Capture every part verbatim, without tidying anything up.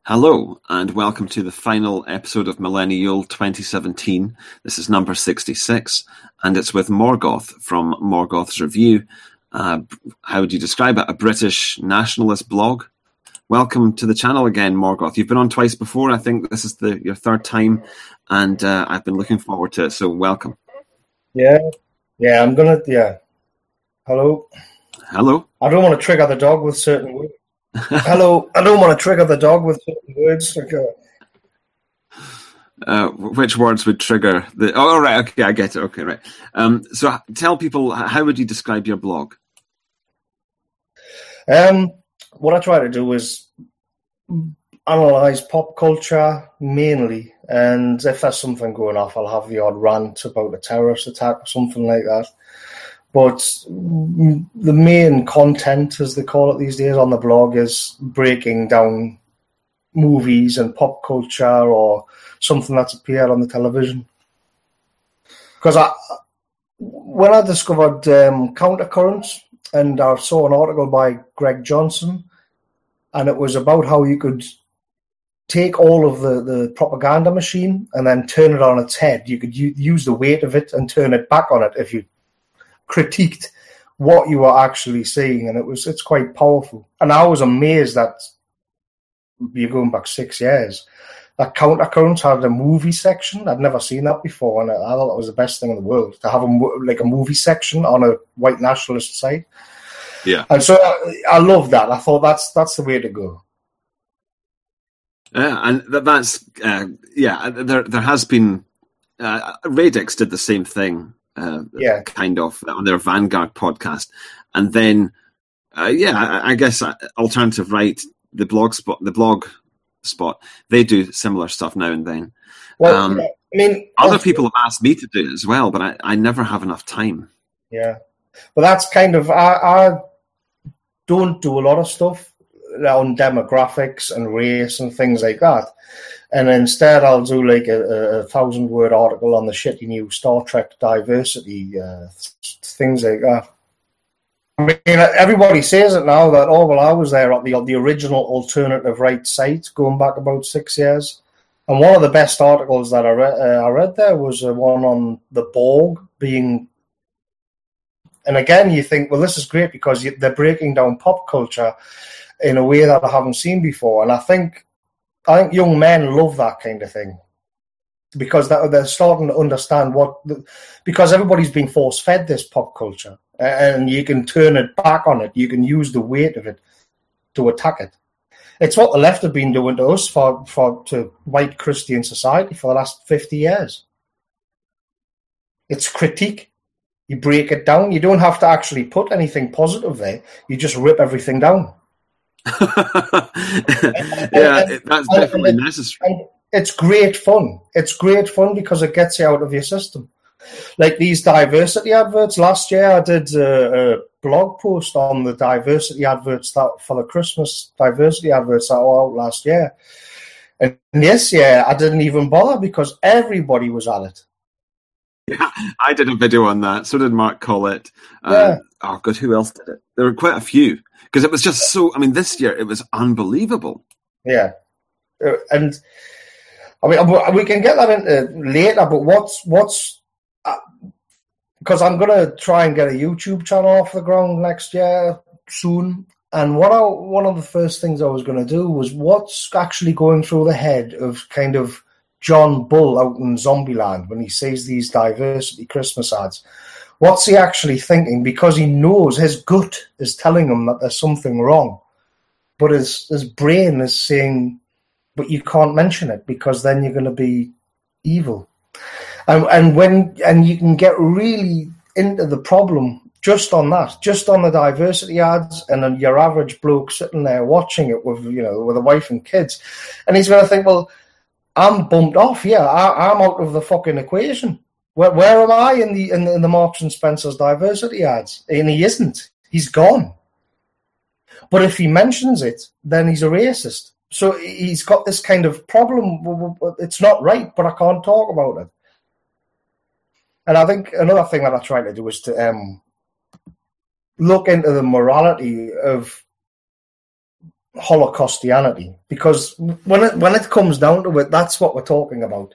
Hello, and welcome to the final episode of Millennial twenty seventeen. This is number sixty-six, and it's with Morgoth from Morgoth's Review. Uh, how would you describe it? A British nationalist blog? Welcome to the channel again, Morgoth. You've been on twice before. I think this is the your third time, and uh, I've been looking forward to it, so welcome. Yeah, yeah, I'm gonna, yeah. Hello? Hello? I don't want to trigger the dog with certain words. Hello, I don't want to trigger the dog with certain words. Like, uh... Uh, which words would trigger the... Oh, right, okay, I get it. Okay, right. Um, so tell people, how would you describe your blog? Um, what I try to do is analyse pop culture mainly, and if there's something going off, I'll have the odd rant about a terrorist attack or something like that. But the main content, as they call it these days on the blog, is breaking down movies and pop culture or something that's appeared on the television. Because I, when I discovered um, Countercurrents, and I saw an article by Greg Johnson, and it was about how you could take all of the, the propaganda machine and then turn it on its head. You could u- use the weight of it and turn it back on it if you critiqued what you were actually seeing, and it was it's quite powerful. And I was amazed that you're going back six years. That Countercurrents had a movie section. I'd never seen that before, and I, I thought it was the best thing in the world to have a like a movie section on a white nationalist site. Yeah, and so I, I love that. I thought that's that's the way to go. Yeah, and that, that's uh, yeah. There there has been uh, Radix did the same thing. Uh, yeah, kind of on their Vanguard podcast, and then uh, yeah, I, I guess uh, Alternative Right, the blog spot, the blog spot, they do similar stuff now and then. Well, um, I mean, other people have asked me to do it as well, but I, I never have enough time. Yeah, well, that's kind of I, I don't do a lot of stuff on demographics and race and things like that. And instead, I'll do like a, a thousand-word article on the shitty new Star Trek diversity, uh, things like that. I mean, everybody says it now that, oh, well, I was there at the, the original Alternative Right site going back about six years. And one of the best articles that I, re- uh, I read there was uh, one on the Borg being... And again, you think, well, this is great because they're breaking down pop culture in a way that I haven't seen before. And I think... I think young men love that kind of thing because they're starting to understand what, because everybody's being force-fed this pop culture, and you can turn it back on it. You can use the weight of it to attack it. It's what the left have been doing to us for, for to white Christian society for the last fifty years. It's critique. You break it down. You don't have to actually put anything positive there. You just rip everything down. yeah, and, that's definitely and, necessary. And it's great fun. It's great fun because it gets you out of your system. Like these diversity adverts. Last year, I did a, a blog post on the diversity adverts that for the Christmas diversity adverts that were out last year. And this year, I didn't even bother because everybody was at it. Yeah, I did a video on that. So did Mark Collett. Uh, yeah. Oh, God, who else did it? There were quite a few. Because it was just so, I mean, this year it was unbelievable. Yeah. Uh, and, I mean, we can get that into later, but what's, what's, because uh, I'm going to try and get a YouTube channel off the ground next year soon. And what I, one of the first things I was going to do was what's actually going through the head of kind of John Bull out in Zombieland when he sees these diversity Christmas ads. What's he actually thinking? Because he knows his gut is telling him that there's something wrong. But his, his brain is saying, but you can't mention it because then you're going to be evil. And, and when and you can get really into the problem just on that, just on the diversity ads, and then your average bloke sitting there watching it with, you know, with a wife and kids. And he's going to think, well, I'm bumped off. Yeah, I, I'm out of the fucking equation. Where, where am I in the, in the in the Marks and Spencer's diversity ads? And he isn't. He's gone. But if he mentions it, then he's a racist. So he's got this kind of problem. It's not right, but I can't talk about it. And I think another thing that I try to do is to um, look into the morality of Holocaustianity, because when it when it comes down to it, that's what we're talking about.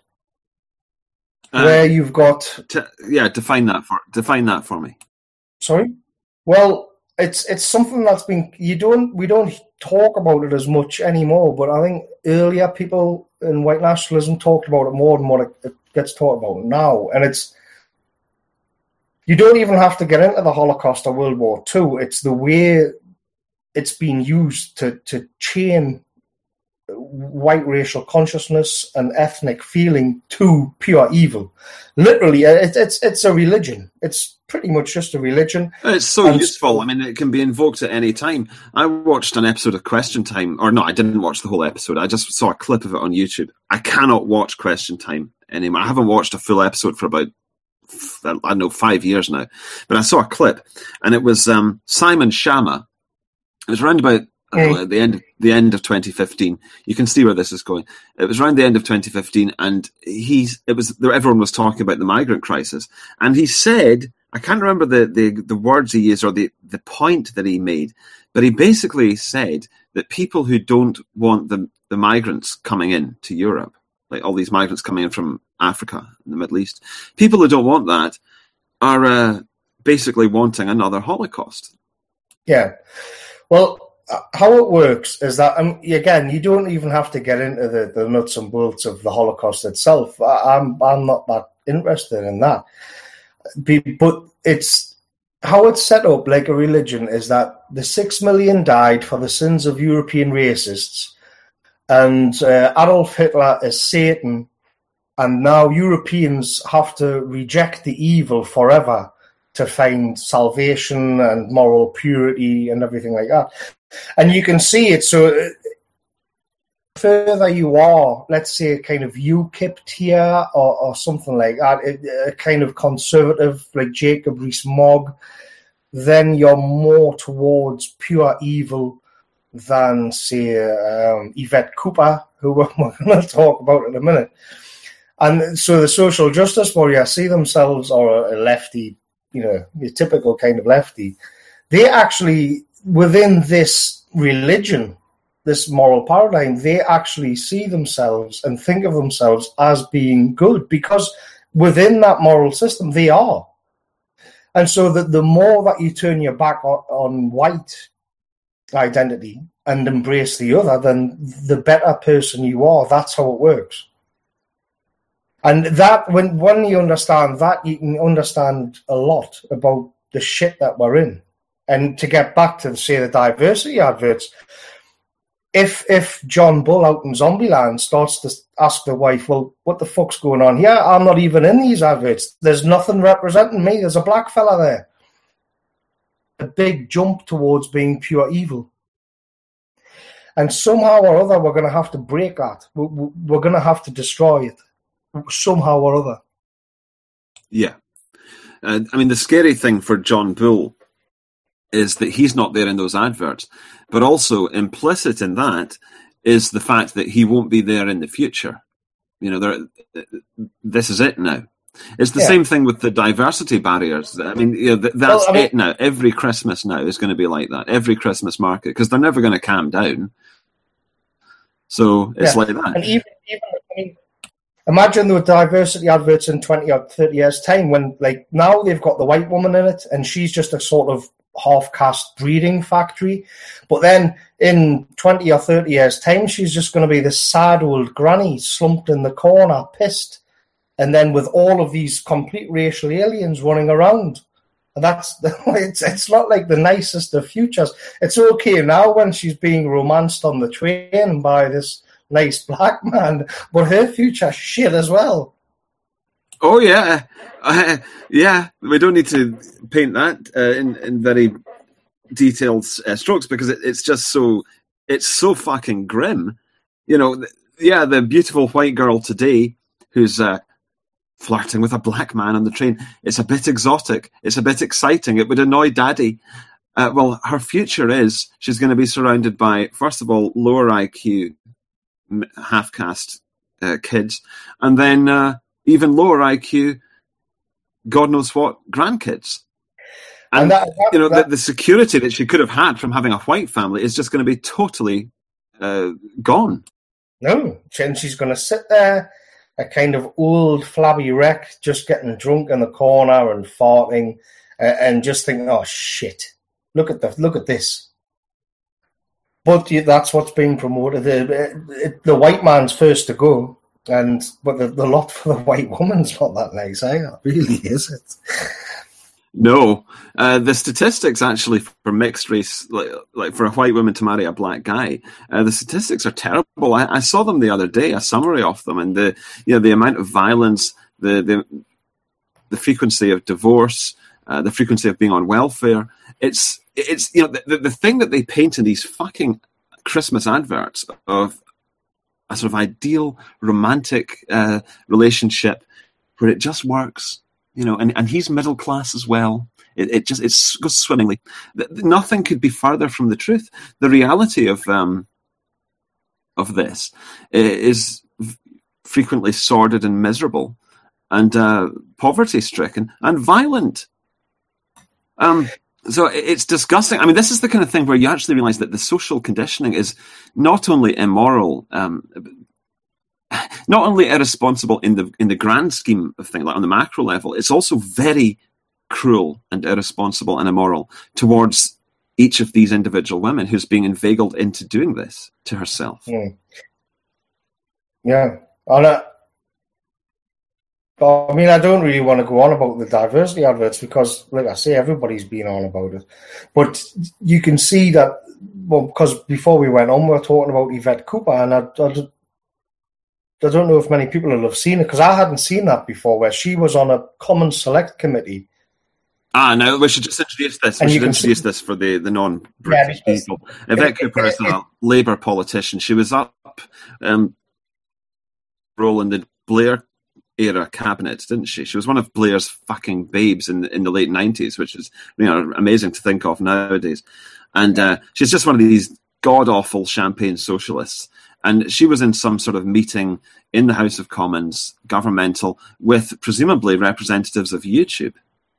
Uh, Where you've got to, yeah, define that for define that for me. Sorry, well, it's it's something that's been you don't we don't talk about it as much anymore. But I think earlier people in white nationalism talked about it more than what it, it gets talked about now, and it's. You don't even have to get into the Holocaust or World War Two. It's the way it's been used to, to chain white racial consciousness and ethnic feeling to pure evil. Literally, it, it's it's a religion. It's pretty much just a religion. It's so and useful. I mean, it can be invoked at any time. I watched an episode of Question Time, or no, I didn't watch the whole episode. I just saw a clip of it on YouTube. I cannot watch Question Time anymore. I haven't watched a full episode for about I don't know, five years now. But I saw a clip, and it was um, Simon Schama. It was around about I don't know, at the end of the end of twenty fifteen. You can see where this is going. It was around the end of twenty fifteen, and he's it was everyone was talking about the migrant crisis, and he said, I can't remember the the, the words he used or the, the point that he made, but he basically said that people who don't want the the migrants coming in to Europe, like all these migrants coming in from Africa and the Middle East, people who don't want that are uh, basically wanting another Holocaust. Yeah. Well, how it works is that, um, again, you don't even have to get into the, the nuts and bolts of the Holocaust itself. I, I'm I'm not that interested in that. But it's how it's set up like a religion is that the six million died for the sins of European racists, and uh, Adolf Hitler is Satan, and now Europeans have to reject the evil forever to find salvation and moral purity and everything like that. And you can see it. So the further you are, let's say kind of UKIP here or, or something like that, a kind of conservative like Jacob Rees-Mogg, then you're more towards pure evil than, say, um, Yvette Cooper, who we're going to talk about in a minute. And so the social justice warriors see themselves, or a lefty, you know, your typical kind of lefty, they actually, within this religion, this moral paradigm, they actually see themselves and think of themselves as being good, because within that moral system, they are. And so that the more that you turn your back on, on white identity and embrace the other, then the better person you are. That's how it works. And that, when, when you understand that, you can understand a lot about the shit that we're in. And to get back to, say, the diversity adverts, if if John Bull out in Zombieland starts to ask the wife, well, what the fuck's going on here? I'm not even in these adverts. There's nothing representing me. There's a black fella there. A big jump towards being pure evil. And somehow or other, we're going to have to break that. We're going to have to destroy it. Somehow or other. Yeah. Uh, I mean, the scary thing for John Bull is that he's not there in those adverts. But also implicit in that is the fact that he won't be there in the future. You know, there, this is it now. It's the yeah. same thing with the diversity barriers. I mean, you know, that's well, I mean, it now. Every Christmas now is going to be like that. Every Christmas market, because they're never going to calm down. So it's yeah. like that. And even, even I mean, imagine the diversity adverts in twenty or thirty years' time when, like, now they've got the white woman in it and she's just a sort of half-caste breeding factory. But then in twenty or thirty years' time, she's just going to be this sad old granny slumped in the corner, pissed. And then with all of these complete racial aliens running around. And that's, it's, it's not like the nicest of futures. It's okay now when she's being romanced on the train by this nice black man, but her future's shit as well. Oh, yeah. Uh, yeah, we don't need to paint that uh, in, in very detailed uh, strokes because it, it's just so, it's so fucking grim. You know, th- yeah, the beautiful white girl today who's uh, flirting with a black man on the train, it's a bit exotic. It's a bit exciting. It would annoy daddy. Uh, well, her future is she's going to be surrounded by, first of all, lower I Q half-caste uh, kids, and then uh, even lower I Q, God knows what, grandkids. And, and that, that, you know, that, the, the security that she could have had from having a white family is just going to be totally uh, gone. No, and she's going to sit there, a kind of old flabby wreck, just getting drunk in the corner and farting, uh, and just thinking, "Oh shit! Look at the look at this." But that's what's being promoted. The, the white man's first to go, and but the, the lot for the white woman's not that nice either. Really, is it? No, uh, the statistics actually for mixed race, like, like for a white woman to marry a black guy, uh, the statistics are terrible. I, I saw them the other day, a summary of them, and the you know the amount of violence, the the, the frequency of divorce, uh, the frequency of being on welfare. It's it's you know the, the the thing that they paint in these fucking Christmas adverts of a sort of ideal romantic uh, relationship where it just works. You know, and, and he's middle class as well. It, it just it goes swimmingly. Nothing could be further from the truth. The reality of um, of this is frequently sordid and miserable, and uh, poverty-stricken and violent. Um, so it's disgusting. I mean, this is the kind of thing where you actually realise that the social conditioning is not only immoral. Um, Not only irresponsible in the in the grand scheme of things, like on the macro level, it's also very cruel and irresponsible and immoral towards each of these individual women who's being inveigled into doing this to herself. Mm. Yeah. And I, I mean, I don't really want to go on about the diversity adverts because, like I say, everybody's been on about it. But you can see that, well, because before we went on, we were talking about Yvette Cooper, and I, I I don't know if many people will have seen it, because I hadn't seen that before, where she was on a Common Select Committee. Ah, no, we should just introduce this. We should introduce see... this for the, the non-British yeah, people. Yvette Cooper is a Labour politician. She was up um, role in the Blair era cabinet, didn't she? She was one of Blair's fucking babes in in the late nineties, which is, you know, amazing to think of nowadays. And uh, she's just one of these god-awful champagne socialists. And she was in some sort of meeting in the House of Commons, governmental, with presumably representatives of YouTube.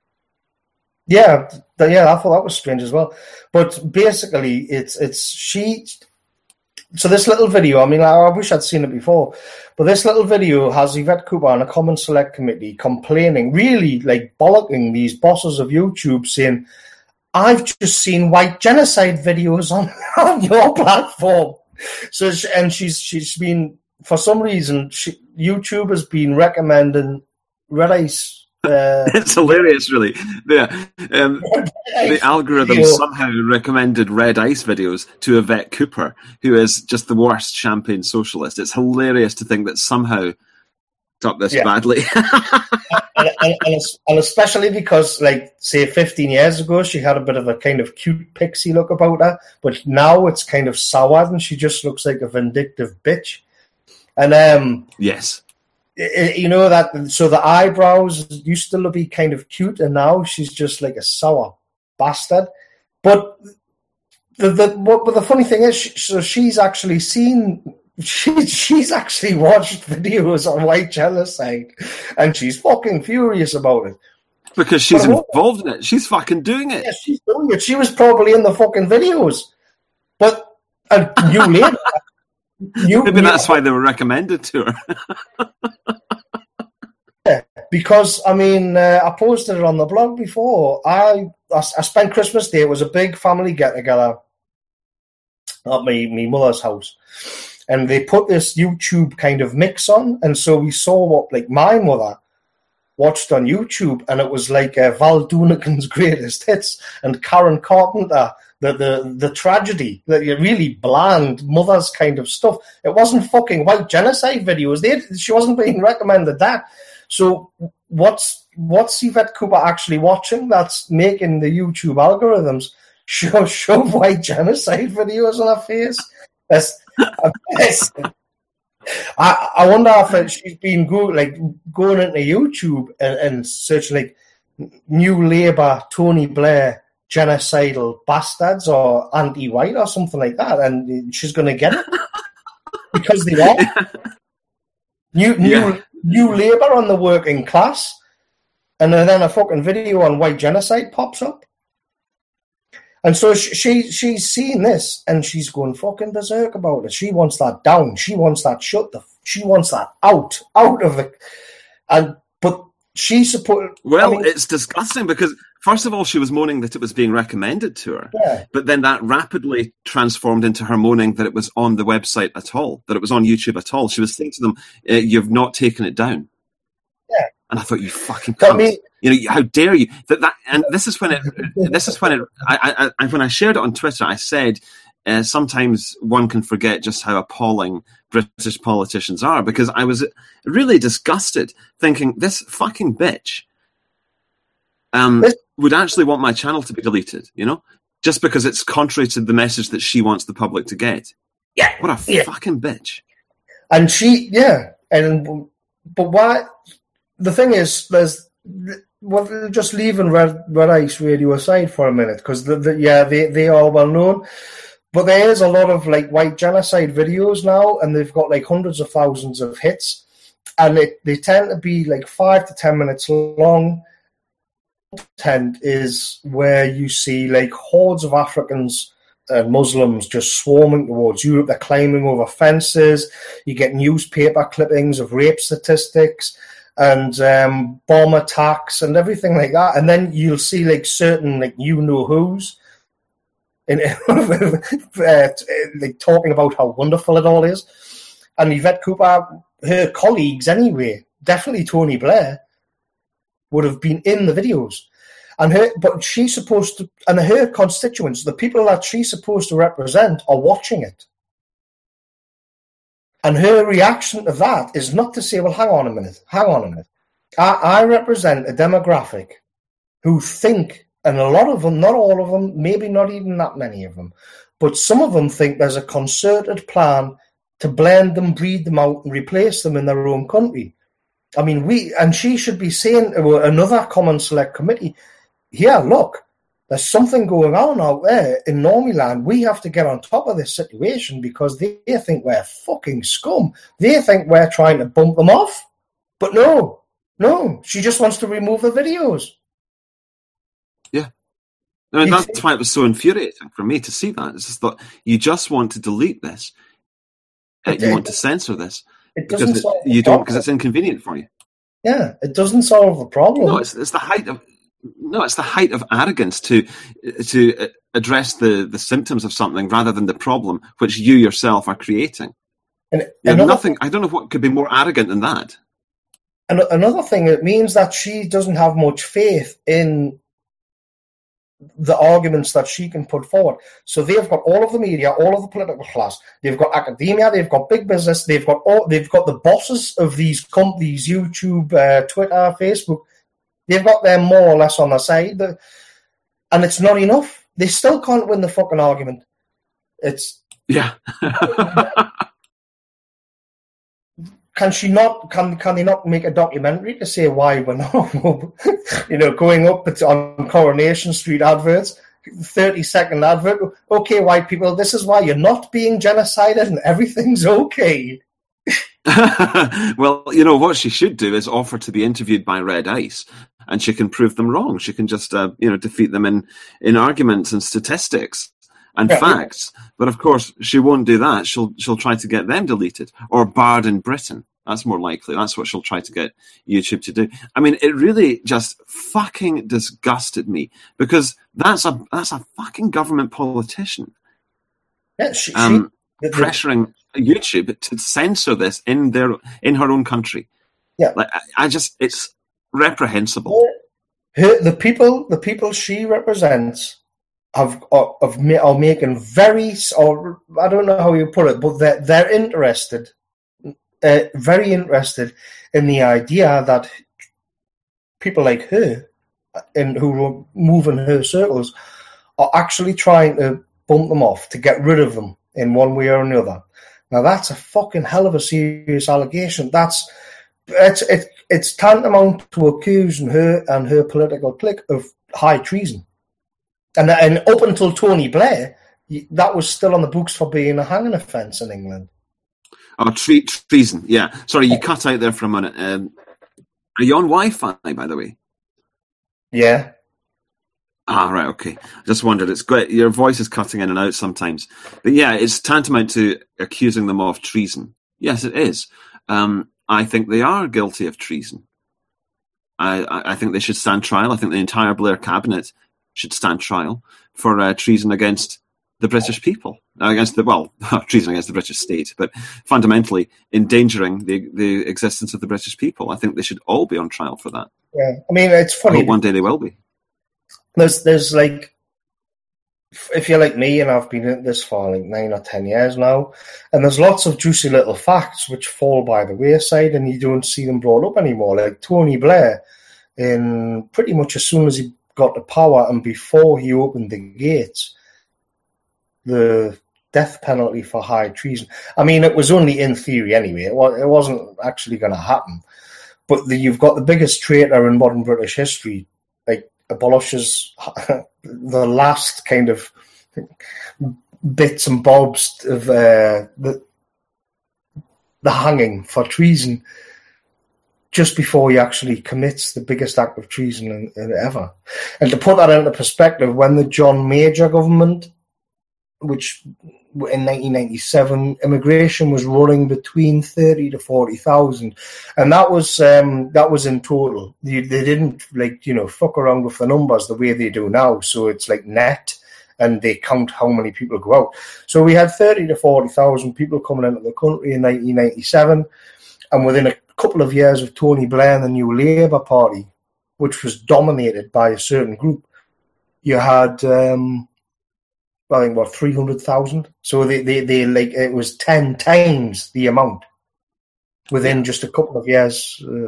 Yeah, yeah, I thought that was strange as well. But basically, it's it's she. So this little video, I mean, I wish I'd seen it before, but this little video has Yvette Cooper on a Common Select Committee complaining, really like bollocking these bosses of YouTube, saying, "I've just seen white genocide videos on, on your platform." So, and she's she's been, for some reason, she, YouTube has been recommending Red Ice. Uh, it's hilarious, really. Yeah, um, the algorithm video. Somehow recommended Red Ice videos to Yvette Cooper, who is just the worst champagne socialist. It's hilarious to think that somehow it's up this yeah. badly. and, and, and, and especially because, like, say, fifteen years ago, she had a bit of a kind of cute pixie look about her, but now it's kind of soured and she just looks like a vindictive bitch. And um, yes, it, you know that. So the eyebrows used to be kind of cute, and now she's just like a sour bastard. But the the what, but the funny thing is, she, so she's actually seen. She, she's actually watched videos on white genocide, and she's fucking furious about it. Because she's involved in it. She's fucking doing it. Yeah, she's doing it. She was probably in the fucking videos. But uh, you later... You, Maybe that's why they were recommended to her. Yeah, because, I mean, uh, I posted it on the blog before. I, I, I spent Christmas Day. It was a big family get-together at my, my mother's house. And they put this YouTube kind of mix on, and so we saw what, like, my mother watched on YouTube, and it was like uh, Val Doonican's Greatest Hits and Karen Carpenter, the the the tragedy, the really bland mother's kind of stuff. It wasn't fucking white genocide videos. They she wasn't being recommended that. So what's what's Yvette Cooper actually watching that's making the YouTube algorithms show shove white genocide videos on her face? That's I, I wonder if she's been go, like going into YouTube and, and searching like New Labour, Tony Blair, genocidal bastards or anti-white or something like that, and she's going to get it because they are. New New yeah. New Labour on the working class, and then a fucking video on white genocide pops up. And so she, she she's seen this and she's going fucking berserk about it. She wants that down. She wants that shut. The she wants that out, out of it. And but she support. Well, I mean, it's disgusting because first of all, she was moaning that it was being recommended to her, yeah. but then that rapidly transformed into her moaning that it was on the website at all, that it was on YouTube at all. She was saying to them, uh, "You've not taken it down." Yeah. And I thought, you fucking cunt. I mean, you know, how dare you? That that and this is when it. This is when it. I, I, I when I shared it on Twitter, I said uh, sometimes one can forget just how appalling British politicians are, because I was really disgusted, thinking this fucking bitch um, would actually want my channel to be deleted. You know, just because it's contrary to the message that she wants the public to get. Yeah, what a yeah. fucking bitch. And she, yeah, and but why? The thing is, there's well, just leaving Red, Red Ice Radio aside for a minute, because the, the, yeah, they, they are well known, but there is a lot of like white genocide videos now, and they've got like hundreds of thousands of hits, and it, they tend to be like five to ten minutes long. Content is where you see like hordes of Africans and Muslims just swarming towards Europe. They're climbing over fences. You get newspaper clippings of rape statistics and um, bomb attacks and everything like that. And then you'll see like certain like you-know-who's in, uh, like talking about how wonderful it all is. And Yvette Cooper, her colleagues anyway, definitely Tony Blair, would have been in the videos. And her, but she's supposed to, and her constituents, the people that she's supposed to represent, are watching it. And her reaction to that is not to say, well, hang on a minute, hang on a minute. I, I represent a demographic who think, and a lot of them, not all of them, maybe not even that many of them, but some of them think there's a concerted plan to blend them, breed them out, and replace them in their own country. I mean, we, and she should be saying to another Common Select Committee, yeah, look, there's something going on out there in Normies. We have to get on top of this situation because they, they think we're fucking scum. They think we're trying to bump them off. But no, no, she just wants to remove the videos. Yeah. I mean, that's why it was so infuriating for me to see that. It's just that you just want to delete this. It, you it, want to censor this. It doesn't because solve it, you the don't problem. because it's inconvenient for you. Yeah, it doesn't solve the problem. No, it's, it's the height of no, it's the height of arrogance to to address the, the symptoms of something rather than the problem which you yourself are creating. And you know, nothing. I don't know what could be more arrogant than that. And another thing, it means that she doesn't have much faith in the arguments that she can put forward. So they've got all of the media, all of the political class. They've got academia. They've got big business. They've got all. They've got the bosses of these companies: YouTube, uh, Twitter, Facebook. They've got them more or less on their side, and it's not enough. They still can't win the fucking argument. It's yeah. Can she not? Can can they not make a documentary to say why we're not? You know, going up on Coronation Street adverts, thirty second advert. Okay, white people, this is why you're not being genocided, and everything's okay. Well, you know what she should do is offer to be interviewed by Red Ice, and she can prove them wrong. She can just, uh, you know, defeat them in in arguments and statistics and yeah, facts. Yeah. But of course, she won't do that. She'll she'll try to get them deleted or barred in Britain. That's more likely. That's what she'll try to get YouTube to do. I mean, it really just fucking disgusted me because that's a that's a fucking government politician. Yeah, she, um, she, pressuring YouTube to censor this in their in her own country. Yeah, like I, I just it's reprehensible. Her, the people, the people she represents. Have, are, are making very, or I don't know how you put it, but they're, they're interested, uh, very interested in the idea that people like her, and who move in her circles, are actually trying to bump them off, to get rid of them in one way or another. Now that's a fucking hell of a serious allegation. That's it's it, it's tantamount to accusing her and her political clique of high treason. And, and up until Tony Blair, that was still on the books for being a hanging offence in England. Oh, tre- treason, yeah. Sorry, you cut out there for a minute. Um, are you on Wi-Fi, by the way? Yeah. Ah, right, okay. I just wondered. It's great. Your voice is cutting in and out sometimes. But yeah, it's tantamount to accusing them of treason. Yes, it is. Um, I think they are guilty of treason. I, I think they should stand trial. I think the entire Blair cabinet should stand trial for uh, treason against the British people, against the, well, treason against the British state, but fundamentally endangering the, the existence of the British people. I think they should all be on trial for that. Yeah, I mean, it's funny. I hope one day they will be. There's, there's like, if you're like me and I've been in this for like nine or ten years now, and there's lots of juicy little facts which fall by the wayside and you don't see them brought up anymore. Like Tony Blair, in pretty much as soon as he got to power and before he opened the gates, the death penalty for high treason. I mean, it was only in theory anyway. It, was, it wasn't actually going to happen. But the, you've got the biggest traitor in modern British history, like, abolishes the last kind of bits and bobs of uh, the the hanging for treason just before he actually commits the biggest act of treason in, in ever. And to put that into perspective, when the John Major government, which in nineteen ninety-seven, immigration was running between thirty to forty thousand, and that was um, that was in total. They, they didn't like you know fuck around with the numbers the way they do now. So it's like net, and they count how many people go out. So we had thirty to forty thousand people coming into the country in nineteen ninety-seven, and within a couple of years of Tony Blair and the New Labour Party, which was dominated by a certain group, you had. Um, I think what three hundred thousand. So they, they, they like it was ten times the amount within just a couple of years. Uh,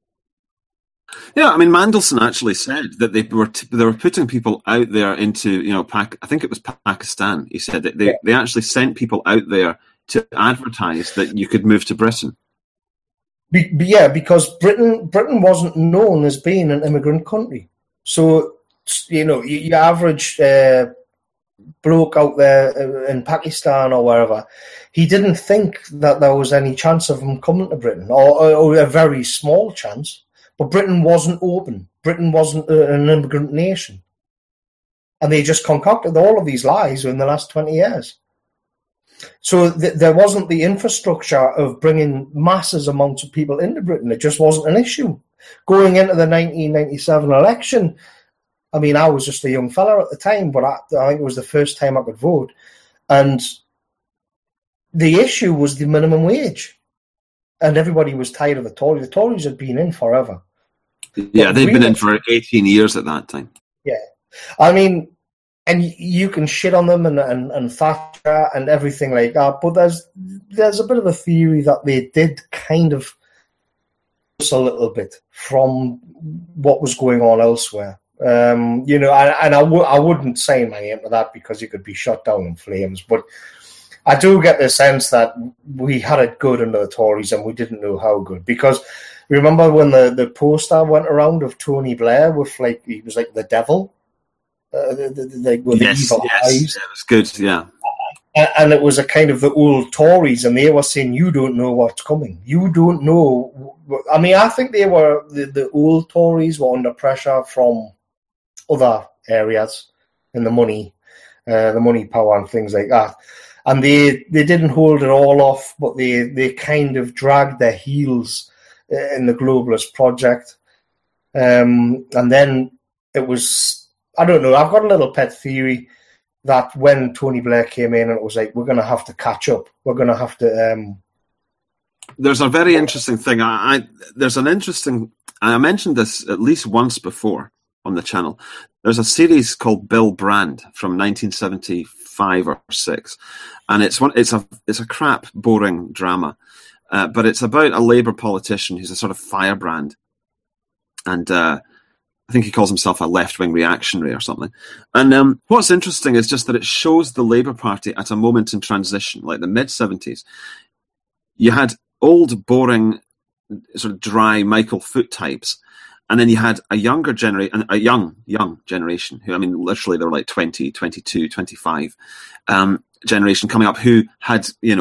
yeah, I mean, Mandelson actually said that they were t- they were putting people out there into you know, Pac- I think it was Pakistan. He said that they, yeah. they actually sent people out there to advertise that you could move to Britain. Be, be, yeah, because Britain Britain wasn't known as being an immigrant country. So you know, you, you average. Uh, bloke out there in Pakistan or wherever, he didn't think that there was any chance of him coming to Britain, or, or a very small chance. But Britain wasn't open. Britain wasn't an immigrant nation. And they just concocted all of these lies in the last twenty years. So th- there wasn't the infrastructure of bringing masses amounts of people into Britain. It just wasn't an issue. Going into the nineteen ninety-seven election, I mean, I was just a young fella at the time, but I, I think it was the first time I could vote. And the issue was the minimum wage. And everybody was tired of the Tories. The Tories had been in forever. Yeah, they'd been in for eighteen years at that time. Yeah. I mean, and you can shit on them and, and, and Thatcher and everything like that, but there's there's a bit of a theory that they did kind of a little bit from what was going on elsewhere. Um, you know, and, and I, w- I wouldn't say my name to that because you could be shot down in flames, but I do get the sense that we had it good under the Tories and we didn't know how good. Because remember when the, the poster went around of Tony Blair with, like, he was like the devil? Uh, the, the, the, with yes, the evil yes, eyes. Yeah, it was good, yeah. And, and it was a kind of the old Tories, and they were saying, you don't know what's coming. You don't know. I mean, I think they were, the, the old Tories were under pressure from other areas in the money, uh, the money power and things like that. And they, they didn't hold it all off, but they, they kind of dragged their heels in the globalist project. Um, and then it was, I don't know, I've got a little pet theory that when Tony Blair came in, it was like, we're going to have to catch up. We're going to have to... Um... There's a very interesting thing. I, I There's an interesting... I mentioned this at least once before on the channel. There's a series called Bill Brand from nineteen seventy-five or six, and it's one. It's a it's a crap, boring drama, uh, but it's about a Labour politician who's a sort of firebrand, and uh, I think he calls himself a left-wing reactionary or something. And um, what's interesting is just that it shows the Labour Party at a moment in transition, like the mid seventies. You had old, boring, sort of dry Michael Foot types. And then you had a younger generation, a young, young generation who, I mean, literally they were like twenty, twenty-two, twenty-five, um, generation coming up who had, you know,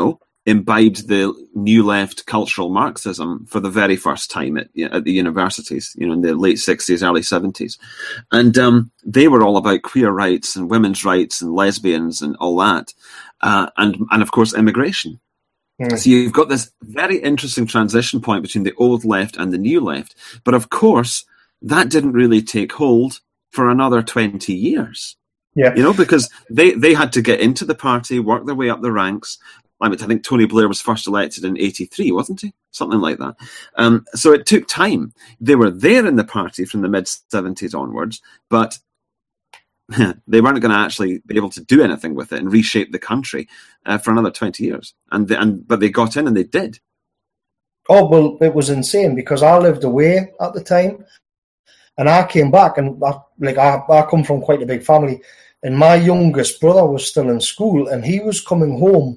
imbibed the new left cultural Marxism for the very first time at, at the universities, you know, in the late sixties, early seventies. And um, they were all about queer rights and women's rights and lesbians and all that. Uh, and, and, of course, immigration. Mm. So you've got this very interesting transition point between the old left and the new left. But, of course, that didn't really take hold for another twenty years. Yeah. You know, because they, they had to get into the party, work their way up the ranks. I mean, I think Tony Blair was first elected in eighty-three, wasn't he? Something like that. Um, so it took time. They were there in the party from the mid-seventies onwards, but they weren't going to actually be able to do anything with it and reshape the country uh, for another twenty years. And, they, and But they got in and they did. Oh, well, it was insane because I lived away at the time and I came back and I, like I, I come from quite a big family and my youngest brother was still in school and he was coming home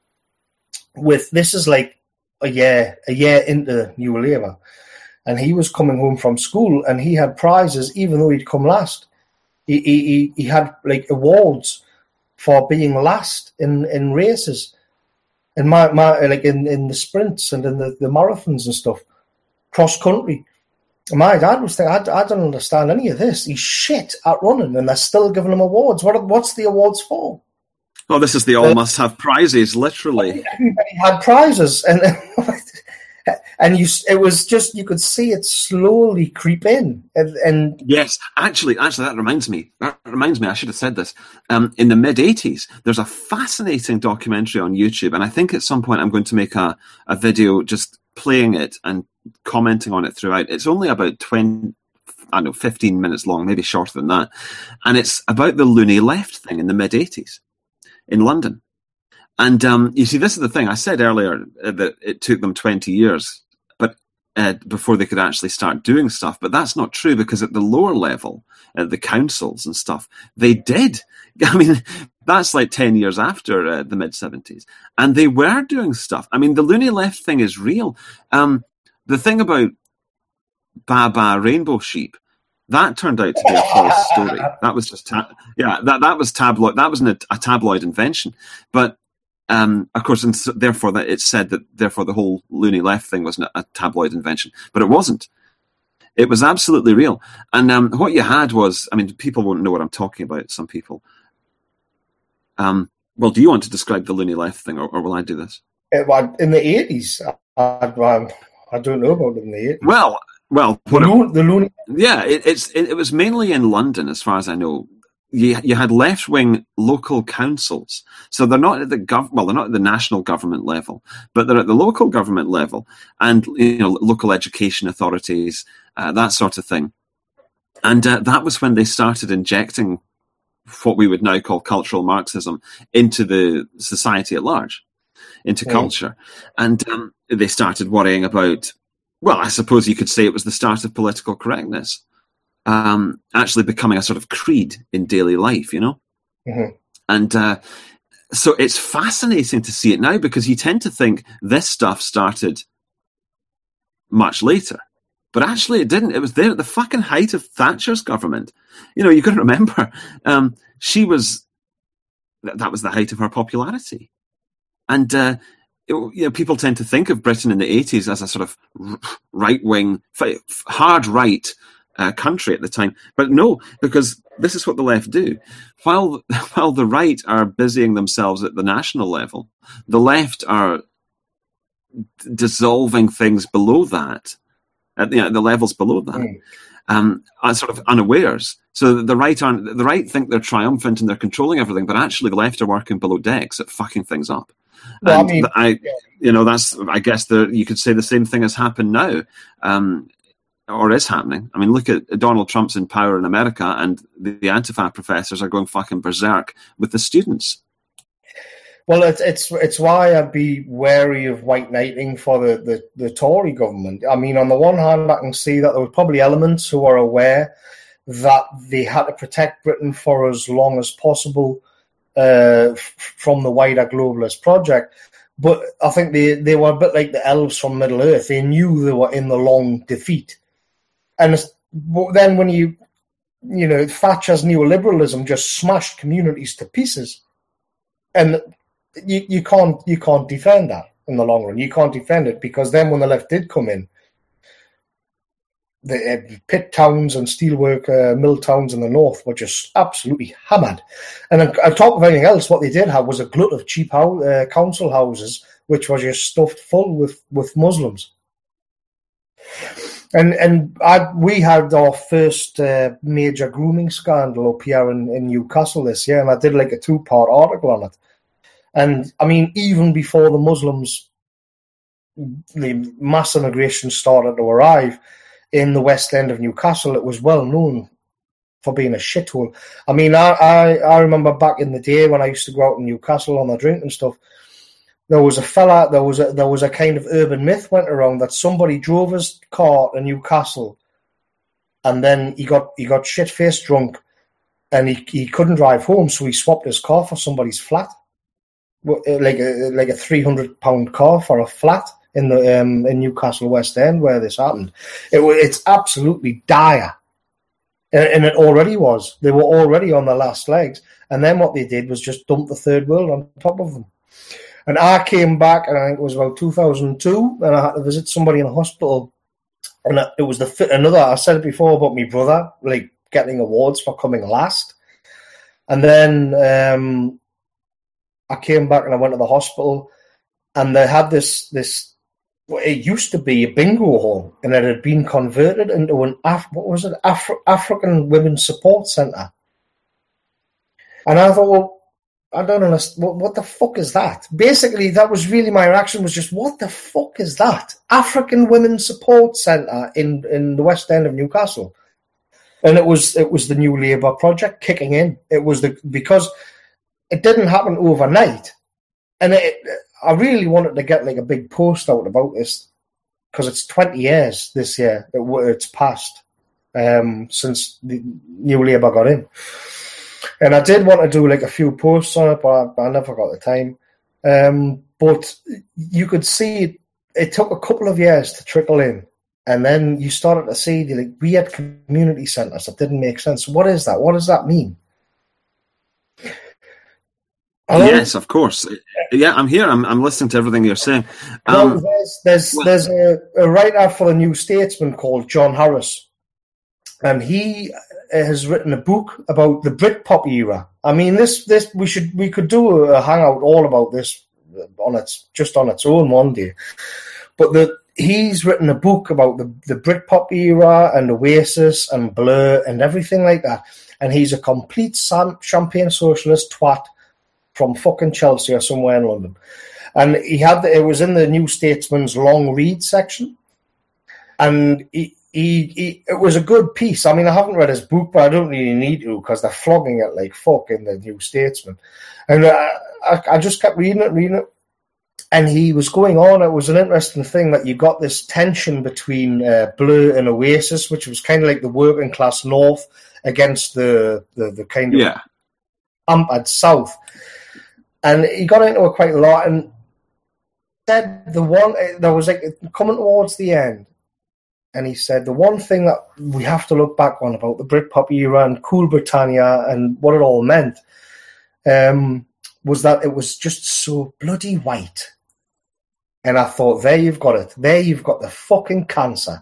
with, this is like a year, a year into New Labour, and he was coming home from school and he had prizes even though he'd come last. He he he had like awards for being last in, in races, in my, my like in, in the sprints and in the, the marathons and stuff, cross country. My dad was thinking, I, I don't understand any of this. He's shit at running, and they're still giving him awards. What what's the awards for? Oh, this is the all must have prizes, literally. Everybody had prizes, and and you, it was just you could see it slowly creep in. And, and yes, actually, actually, that reminds me. That reminds me. I should have said this. Um, in the mid eighties, there's a fascinating documentary on YouTube, and I think at some point I'm going to make a, a video just playing it and commenting on it throughout. It's only about twenty. I don't know, fifteen minutes long, maybe shorter than that, and it's about the loony left thing in the mid eighties. In London. And um, you see, this is the thing. I said earlier uh, that it took them twenty years but uh, before they could actually start doing stuff. But that's not true because at the lower level, at the councils and stuff, they did. I mean, that's like ten years after uh, the mid-seventies. And they were doing stuff. I mean, the loony left thing is real. Um, the thing about Baba Rainbow Sheep, that turned out to be a false story. That was just, ta- yeah, that, that was tabloid. That was an, a tabloid invention. But, um, of course, and so, therefore, that it said that, therefore, the whole loony left thing wasn't a tabloid invention. But it wasn't. It was absolutely real. And um, what you had was, I mean, people won't know what I'm talking about, some people. Um, well, do you want to describe the loony left thing, or, or will I do this? In the eighties, I, I, I don't know about it in the eighties. Well... Well, the loon, the loon. yeah, it, it's it, it was mainly in London, as far as I know. You you had left wing local councils, so they're not at the gov. Well, they're not at the national government level, but they're at the local government level, and you know, local education authorities, uh, that sort of thing. And uh, that was when they started injecting what we would now call cultural Marxism into the society at large, into mm. culture, and um, they started worrying about. Well, I suppose you could say it was the start of political correctness, um, actually becoming a sort of creed in daily life, you know? Mm-hmm. And uh, so it's fascinating to see it now because you tend to think this stuff started much later. But actually it didn't. It was there at the fucking height of Thatcher's government. You know, you got to remember, um, she was, that was the height of her popularity. And, uh, It, you know, people tend to think of Britain in the eighties as a sort of right-wing, hard right uh, country at the time. But no, because this is what the left do. While while the right are busying themselves at the national level, the left are d- dissolving things below that, at you know, the levels below that, mm. um, are sort of unawares. So the right aren't the right think they're triumphant and they're controlling everything, but actually the left are working below decks at fucking things up. Well, and I mean, I, you know, that's, I guess the, you could say the same thing has happened now, um, or is happening. I mean, look at Donald Trump's in power in America and the, the Antifa professors are going fucking berserk with the students. Well, it's it's it's why I'd be wary of white knighting for the, the, the Tory government. I mean, on the one hand, I can see that there were probably elements who are aware that they had to protect Britain for as long as possible uh, f- from the wider globalist project. But I think they, they were a bit like the elves from Middle-earth. They knew they were in the long defeat. And then when you, you know, Thatcher's neoliberalism just smashed communities to pieces. And you, you can't you can't defend that in the long run. You can't defend it because then when the left did come in, the uh, pit towns and steelwork uh, mill towns in the north were just absolutely hammered. And on, on top of anything else, what they did have was a glut of cheap house, uh, council houses, which was just stuffed full with, with Muslims. And and I, we had our first uh, major grooming scandal up here in, in Newcastle this year, and I did like a two-part article on it. And, I mean, even before the Muslims, the mass immigration started to arrive in the West End of Newcastle, it was well known for being a shithole. I mean, I, I, I remember back in the day when I used to go out in Newcastle on the drink and stuff, there was a fella, there was a, there was a kind of urban myth went around that somebody drove his car to Newcastle and then he got he got shit-faced drunk and he, he couldn't drive home, so he swapped his car for somebody's flat. Like a, like a three hundred pound car for a flat in the um, in Newcastle West End where this happened. It, it's absolutely dire. And, and it already was. They were already on their last legs. And then what they did was just dump the third world on top of them. And I came back, and I think it was about two thousand two, and I had to visit somebody in a hospital. And it was the another, I said it before about my brother, like getting awards for coming last. And then um, I came back and I went to the hospital, and they had this, this it used to be a bingo hall, and it had been converted into an, Af- what was it, Afri- African Women's Support Centre. And I thought, well, I don't understand. What, what the fuck is that? Basically, that was really my reaction was just, what the fuck is that? African Women's Support Centre in, in the West End of Newcastle. And it was it was the New Labour project kicking in. It was the because it didn't happen overnight. And it, I really wanted to get like a big post out about this because it's twenty years this year it, it's passed um, since the New Labour got in. And I did want to do like a few posts on it, but I, I never got the time. Um, but you could see it, it took a couple of years to trickle in. And then you started to see the like, weird community centres that didn't make sense. What is that? What does that mean? Hello? Yes, of course. Yeah, I'm here. I'm I'm listening to everything you're saying. Um, well, there's there's, well, there's a, a writer for the New Statesman called John Harris. And he has written a book about the Britpop era. I mean, this this we should we could do a hangout all about this on its just on its own one day. But the he's written a book about the the Britpop era and Oasis and Blur and everything like that. And he's a complete champagne socialist twat from fucking Chelsea or somewhere in London. And he had the, it was in the New Statesman's long read section, and he. He, he, it was a good piece. I mean, I haven't read his book, but I don't really need to because they're flogging it like fuck in the New Statesman. And I, I, I just kept reading it, reading it. And he was going on. It was an interesting thing that you got this tension between uh, Blur and Oasis, which was kind of like the working class North against the, the, the kind of yeah. pampered South. And he got into it quite a lot. And said the one, there was like coming towards the end, and he said, the one thing that we have to look back on about the Britpop era and Cool Britannia and what it all meant um, was that it was just so bloody white. And I thought, there you've got it. There you've got the fucking cancer.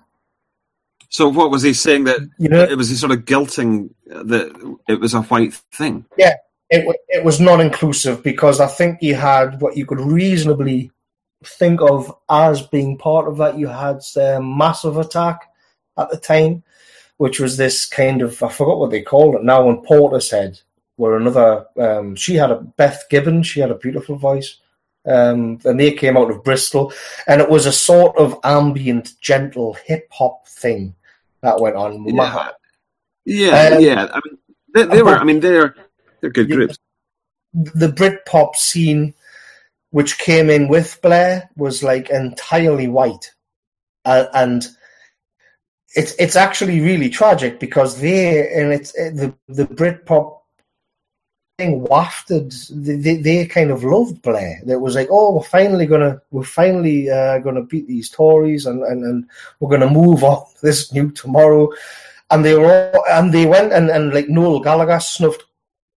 So what was he saying? That you know, it was he sort of guilting that it was a white thing? Yeah, it, it was not inclusive because I think you had what you could reasonably think of as being part of that. You had um, Massive Attack at the time, which was this kind of, I forgot what they called it now, and Portishead were another, um, she had a, Beth Gibbons, she had a beautiful voice, um, and they came out of Bristol, and it was a sort of ambient, gentle hip-hop thing that went on. Yeah, yeah, um, yeah. I mean, they, they were, I mean, they're, they're good groups. The Britpop scene, which came in with Blair, was like entirely white, uh, and it's it's actually really tragic because they and it's the the Britpop thing wafted. They they kind of loved Blair. It was like, oh, we're finally gonna we're finally uh, gonna beat these Tories and, and, and we're gonna move on to this new tomorrow. And they were all, and they went and, and like Noel Gallagher snuffed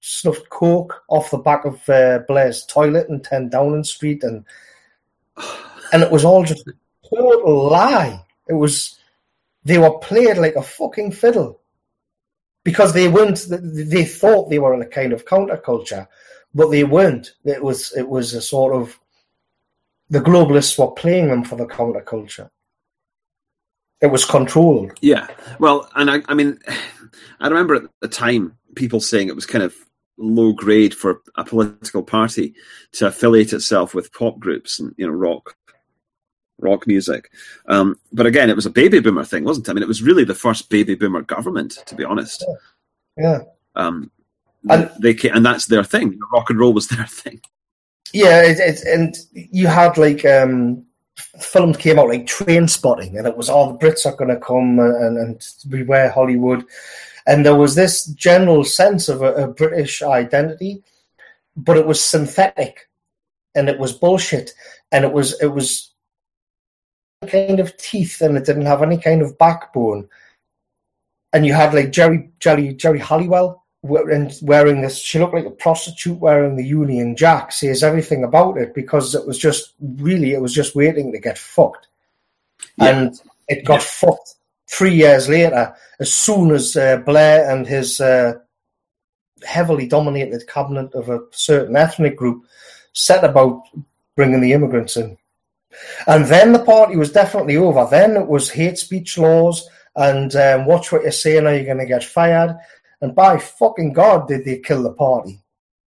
snuffed coke off the back of uh, Blair's toilet in ten Downing Street, and and it was all just a total lie. It was, they were played like a fucking fiddle because they weren't. They thought they were in a kind of counterculture, but they weren't. It was it was a sort of, the globalists were playing them for the counterculture. It was controlled. Yeah, well, and I, I mean, I remember at the time people saying it was kind of low grade for a political party to affiliate itself with pop groups and, you know, rock rock music. Um, but again, it was a baby boomer thing, wasn't it? I mean, it was really the first baby boomer government, to be honest. Yeah. Um, and they came, and that's their thing. Rock and roll was their thing. Yeah, it, it, and you had like um, films came out like Trainspotting, and it was all, oh, the Brits are going to come and, and beware Hollywood. And there was this general sense of a, a British identity, but it was synthetic, and it was bullshit, and it was it was kind of teeth, and it didn't have any kind of backbone. And you had like Jerry Jerry Jerry Halliwell and wearing this. She looked like a prostitute wearing the Union Jack. Says everything about it because it was just really it was just waiting to get fucked, yeah. And it got yeah. fucked. Three years later, as soon as uh, Blair and his uh, heavily dominated cabinet of a certain ethnic group set about bringing the immigrants in. And then the party was definitely over. Then it was hate speech laws and um, watch what you're saying or you're going to get fired. And by fucking God, did they kill the party.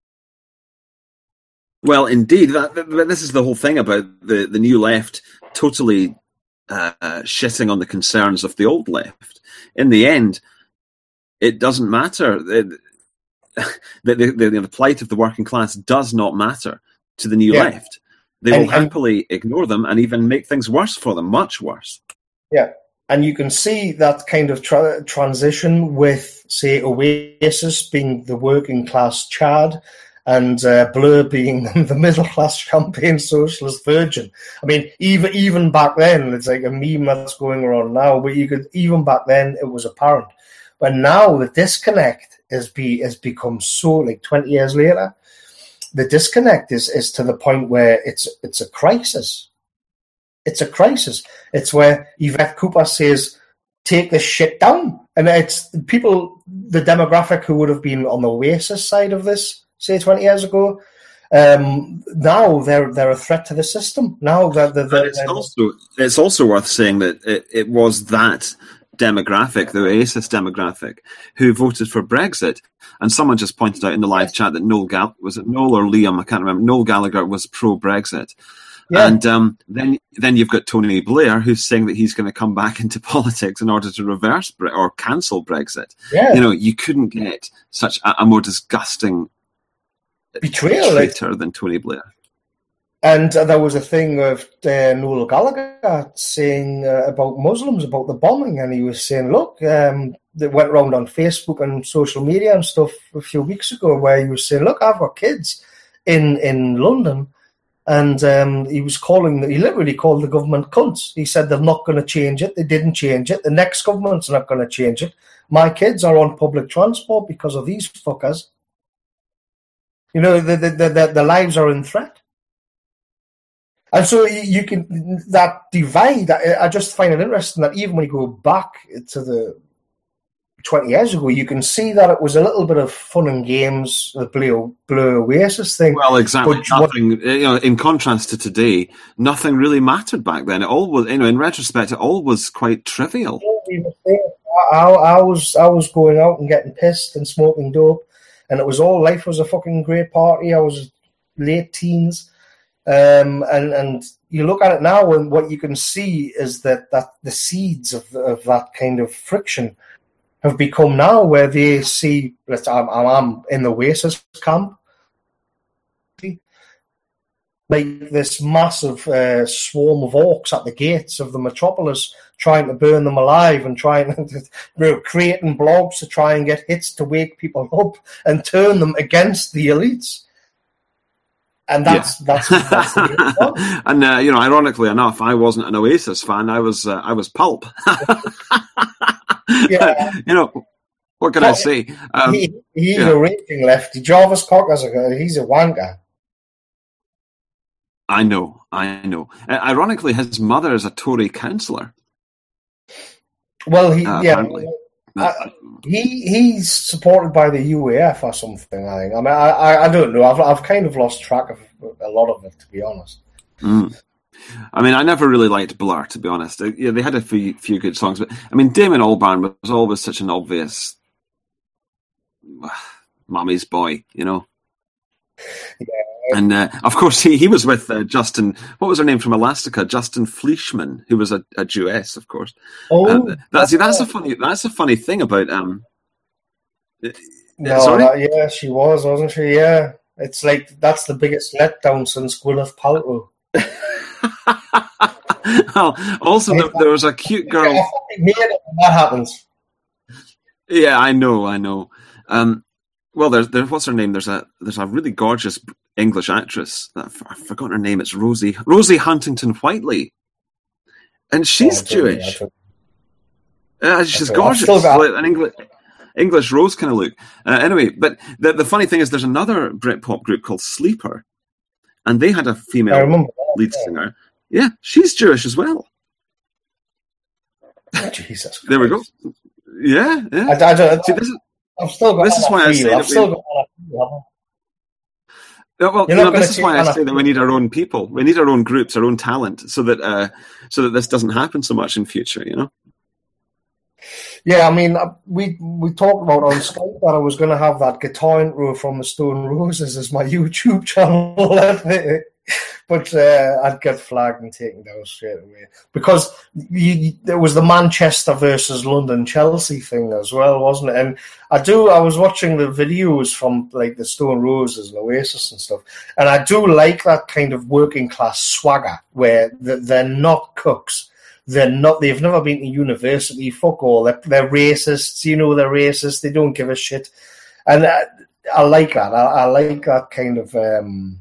Well, indeed. That, that, this is the whole thing about the, the new left totally... Uh, shitting on the concerns of the old left. In the end, it doesn't matter. It, the, the, the, the plight of the working class does not matter to the new yeah. left. They and, will happily and, ignore them and even make things worse for them, much worse. Yeah, and you can see that kind of tra- transition with, say, Oasis being the working class Chad, and uh, Blur being the middle-class champagne socialist virgin. I mean, even even back then, it's like a meme that's going around now, but you could even back then, it was apparent. But now the disconnect is be has become so, like twenty years later, the disconnect is, is to the point where it's it's a crisis. It's a crisis. It's where Yvette Cooper says, take this shit down. And it's people, the demographic who would have been on the Oasis side of this, say twenty years ago, um, now they're they're a threat to the system. Now they're, they're, they're, it's also it's also worth saying that it, it was that demographic, the Oasis demographic, who voted for Brexit. And someone just pointed out in the live chat that Noel Gall- was it Noel or Liam? I can't remember. Noel Gallagher was pro-Brexit. Yeah. And um, then then you've got Tony Blair, who's saying that he's going to come back into politics in order to reverse Bre- or cancel Brexit. Yeah. You know, you couldn't get such a, a more disgusting betrayal traitor than Tony Blair. And uh, there was a thing of uh, Noel Gallagher saying uh, about Muslims, about the bombing, and he was saying, look, um, that went around on Facebook and social media and stuff a few weeks ago where he was saying, look, I've got kids in, in London, and um, he was calling, he literally called the government cunts. He said they're not going to change it. They didn't change it. The next government's not going to change it. My kids are on public transport because of these fuckers. You know, the, the, the, the lives are in threat. And so you can, that divide, I just find it interesting that even when you go back to the twenty years ago, you can see that it was a little bit of fun and games, the Blue, Blue Oasis thing. Well, exactly. But nothing, what, you know, in contrast to today, nothing really mattered back then. It all was, you know, in retrospect, it all was quite trivial. I, I was, I was going out and getting pissed and smoking dope. And it was all, life was a fucking great party. I was late teens. Um, and, and you look at it now and what you can see is that, that the seeds of, of that kind of friction have become now where they see, let's, I'm, I'm in the Oasis camp, like this massive uh, swarm of orcs at the gates of the metropolis trying to burn them alive and trying to, you know, creating blogs to try and get hits to wake people up and turn them against the elites. And that's, yeah. that's, that's the and uh, you know, ironically enough, I wasn't an Oasis fan. I was, uh, I was Pulp. Yeah. You know, What can I say? Um, he, he's yeah. a raging lefty. Jarvis Cocker, he's a wanker. I know, I know. Uh, ironically, his mother is a Tory councillor. Well, he uh, yeah, apparently. uh, he he's supported by the U A F or something. I think. I mean, I, I, I don't know. I've I've kind of lost track of a lot of it, to be honest. Mm. I mean, I never really liked Blur, to be honest. Uh, yeah, they had a few, few good songs, but I mean, Damon Albarn was always such an obvious uh, mummy's boy, you know. Yeah. And uh, of course, he, he was with uh, Justin. What was her name from Elastica? Justin Fleischman, who was a, a Jewess, of course. Oh, uh, that's that's a funny that's a funny thing about um. No, sorry? That, yeah, she was, wasn't she? Yeah, it's like that's the biggest letdown since Gwyneth Paltrow. Well, also there, there was a cute girl. That happens. Yeah, I know, I know. Um, well, there's there. What's her name? There's a there's a really gorgeous English actress. I've forgotten her name. It's Rosie Rosie Huntington Whiteley, and she's oh, Jewish. Uh, she's gorgeous, like an English English rose kind of look. Uh, anyway, but the the funny thing is, there's another Britpop group called Sleeper, and they had a female lead singer. Yeah, she's Jewish as well. Oh, Jesus Christ. There we go. Yeah, yeah. I, I don't, See, this is, I've still got. This is why I say I've that still we, got. Yeah, well, you know, this is why I say that we need our own people. We need our own groups, our own talent, so that uh, so that this doesn't happen so much in future. You know. Yeah, I mean, we we talked about on Skype that I was going to have that guitar intro from the Stone Roses as my YouTube channel, but uh, I'd get flagged and taken down straight away because you, there was the Manchester versus London Chelsea thing as well, wasn't it? And I do. I was watching the videos from like the Stone Roses and Oasis and stuff, and I do like that kind of working class swagger where they're not cooks. They're not. They've never been to university. Fuck all. They're, they're racists. You know, they're racist. They don't give a shit. And I, I like that. I, I like that kind of um,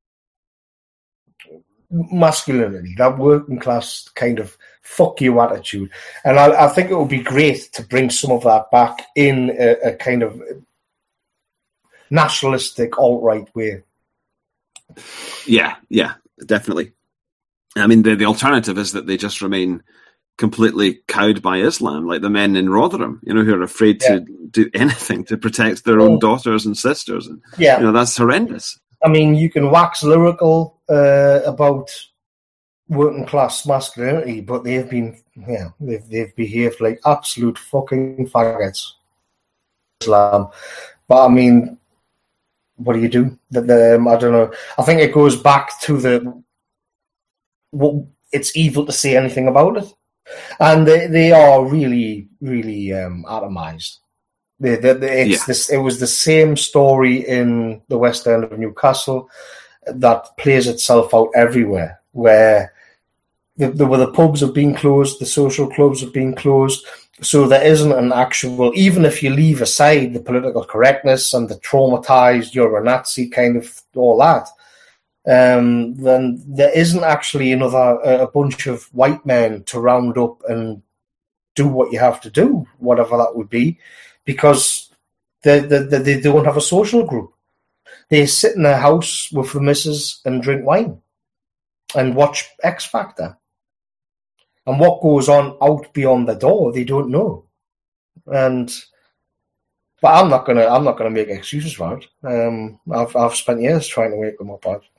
masculinity, that working class kind of fuck you attitude. And I, I think it would be great to bring some of that back in a, a kind of nationalistic alt-right way. Yeah, yeah, definitely. I mean, the, the alternative is that they just remain completely cowed by Islam, like the men in Rotherham, you know, who are afraid yeah. to do anything to protect their own daughters and sisters. And, yeah. you know, that's horrendous. I mean, you can wax lyrical uh, about working class masculinity, but they've been, yeah, they've, they've behaved like absolute fucking faggots. Islam. But I mean, what do you do? The, the, um, I don't know. I think it goes back to the, well, it's evil to say anything about it, and they, they are really, really um, atomized. They, they, they, it's yeah. this, it was the same story in the West End of Newcastle that plays itself out everywhere, where the, the, where the pubs have been closed, the social clubs have been closed, so there isn't an actual, even if you leave aside the political correctness and the traumatized, you're a Nazi kind of all that, Um, then there isn't actually another a bunch of white men to round up and do what you have to do, whatever that would be, because they, they, they don't have a social group. They sit in their house with the missus and drink wine and watch X Factor. And what goes on out beyond the door, they don't know. And but I'm not gonna I'm not gonna make excuses for it. Um, I've I've spent years trying to wake them up out.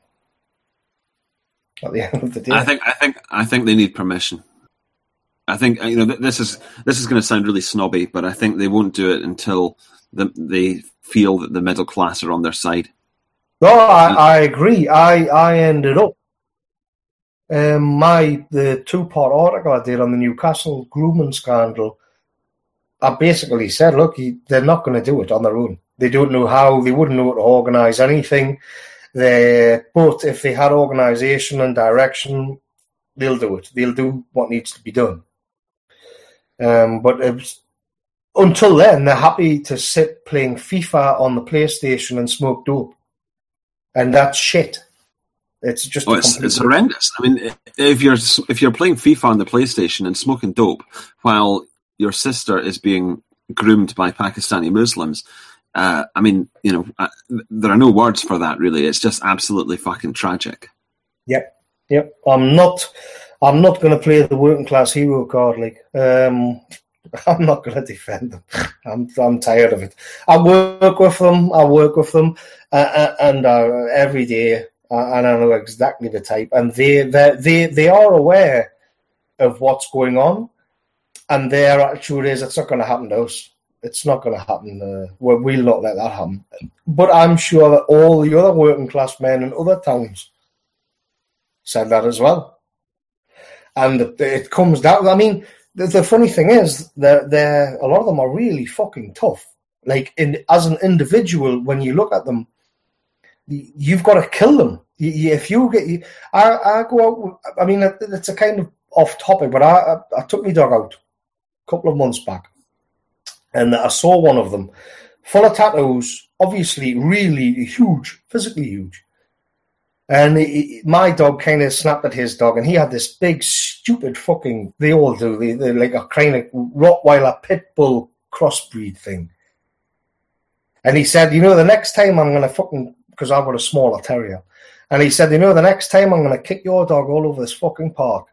At the end of the day, I think I think I think they need permission. I think you know this is this is going to sound really snobby, but I think they won't do it until the, they feel that the middle class are on their side. No, I, I agree. I, I ended up um, my the two part article I did on the Newcastle grooming scandal. I basically said, look, they're not going to do it on their own. They don't know how. They wouldn't know how to organise anything. They, but if they had organisation and direction, they'll do it. They'll do what needs to be done. Um, but it was, until then, they're happy to sit playing FIFA on the PlayStation and smoke dope, and that's shit. It's just oh, it's, it's horrendous. I mean, if you're if you're playing FIFA on the PlayStation and smoking dope while your sister is being groomed by Pakistani Muslims. Uh, I mean, you know, uh, there are no words for that, really. It's just absolutely fucking tragic. Yep, yep. I'm not, I'm not going to play the working class hero card. Like, um, I'm not going to defend them. I'm, I'm tired of it. I work with them. I work with them, uh, and uh, every day, uh, and I know exactly the type. And they, they, they, they are aware of what's going on, and their attitude is, it's not going to happen to us. It's not going to happen. Uh, we'll, we'll not let that happen. But I'm sure that all the other working class men in other towns said that as well. And it comes down. I mean, the, the funny thing is that they're, a lot of them are really fucking tough. Like, in as an individual, when you look at them, you've got to kill them. You, if you get, you, I, I go out. I mean, it's a kind of off topic, but I, I, I took my dog out a couple of months back. And I saw one of them, full of tattoos, obviously really huge, physically huge. And he, my dog kind of snapped at his dog, and he had this big, stupid fucking, they all do, they, they're like a kind of Rottweiler pit bull crossbreed thing. And he said, you know, the next time I'm going to fucking, because I've got a smaller terrier. And he said, you know, the next time I'm going to kick your dog all over this fucking park.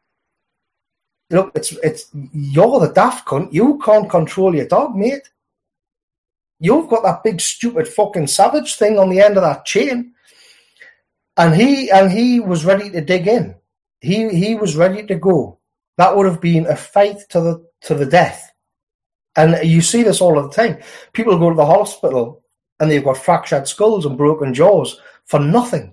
Look, it's it's you're the daft cunt. You can't control your dog, mate. You've got that big, stupid, fucking savage thing on the end of that chain, and he and he was ready to dig in. He he was ready to go. That would have been a fight to the to the death. And you see this all the time. People go to the hospital and they've got fractured skulls and broken jaws for nothing.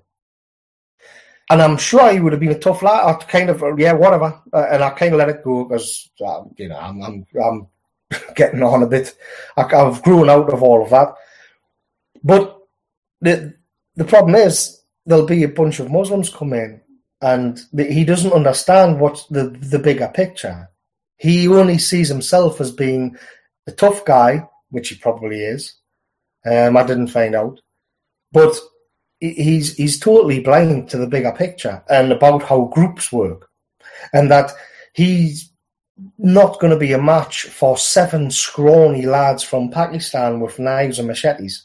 And I'm sure he would have been a tough lad. I kind of, yeah, whatever. Uh, and I kind of let it go because, uh, you know, I'm, I'm, I'm getting on a bit. I, I've grown out of all of that. But the the problem is there'll be a bunch of Muslims come in, and the, he doesn't understand what's the, the bigger picture. He only sees himself as being a tough guy, which he probably is. Um, I didn't find out. But He's he's totally blind to the bigger picture and about how groups work, and that he's not going to be a match for seven scrawny lads from Pakistan with knives and machetes.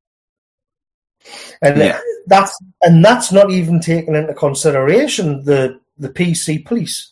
And yeah. that's and that's not even taking into consideration the the P C police.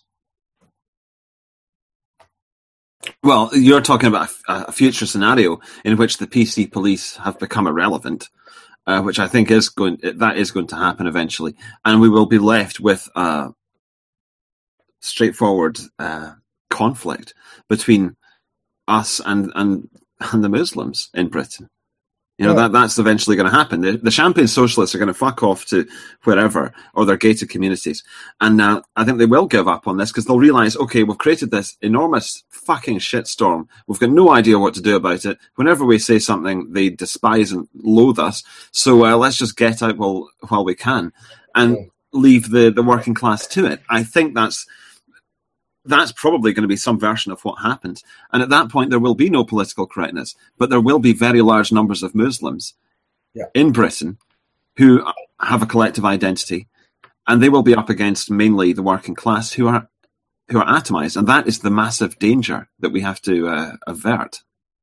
Well, you're talking about a future scenario in which the P C police have become irrelevant. Uh, which I think is going that is going to happen eventually, and we will be left with a straightforward uh, conflict between us and, and and the Muslims in Britain. You know, yeah. that that's eventually going to happen. The, the champagne socialists are going to fuck off to wherever, or their gated communities. And uh, I think they will give up on this because they'll realise, okay, we've created this enormous fucking shitstorm. We've got no idea what to do about it. Whenever we say something, they despise and loathe us. So uh, let's just get out while, while we can and yeah. leave the, the working class to it. I think that's that's probably going to be some version of what happens. And at that point, there will be no political correctness, but there will be very large numbers of Muslims yeah. in Britain who have a collective identity, and they will be up against mainly the working class who are who are atomized. And that is the massive danger that we have to uh, avert.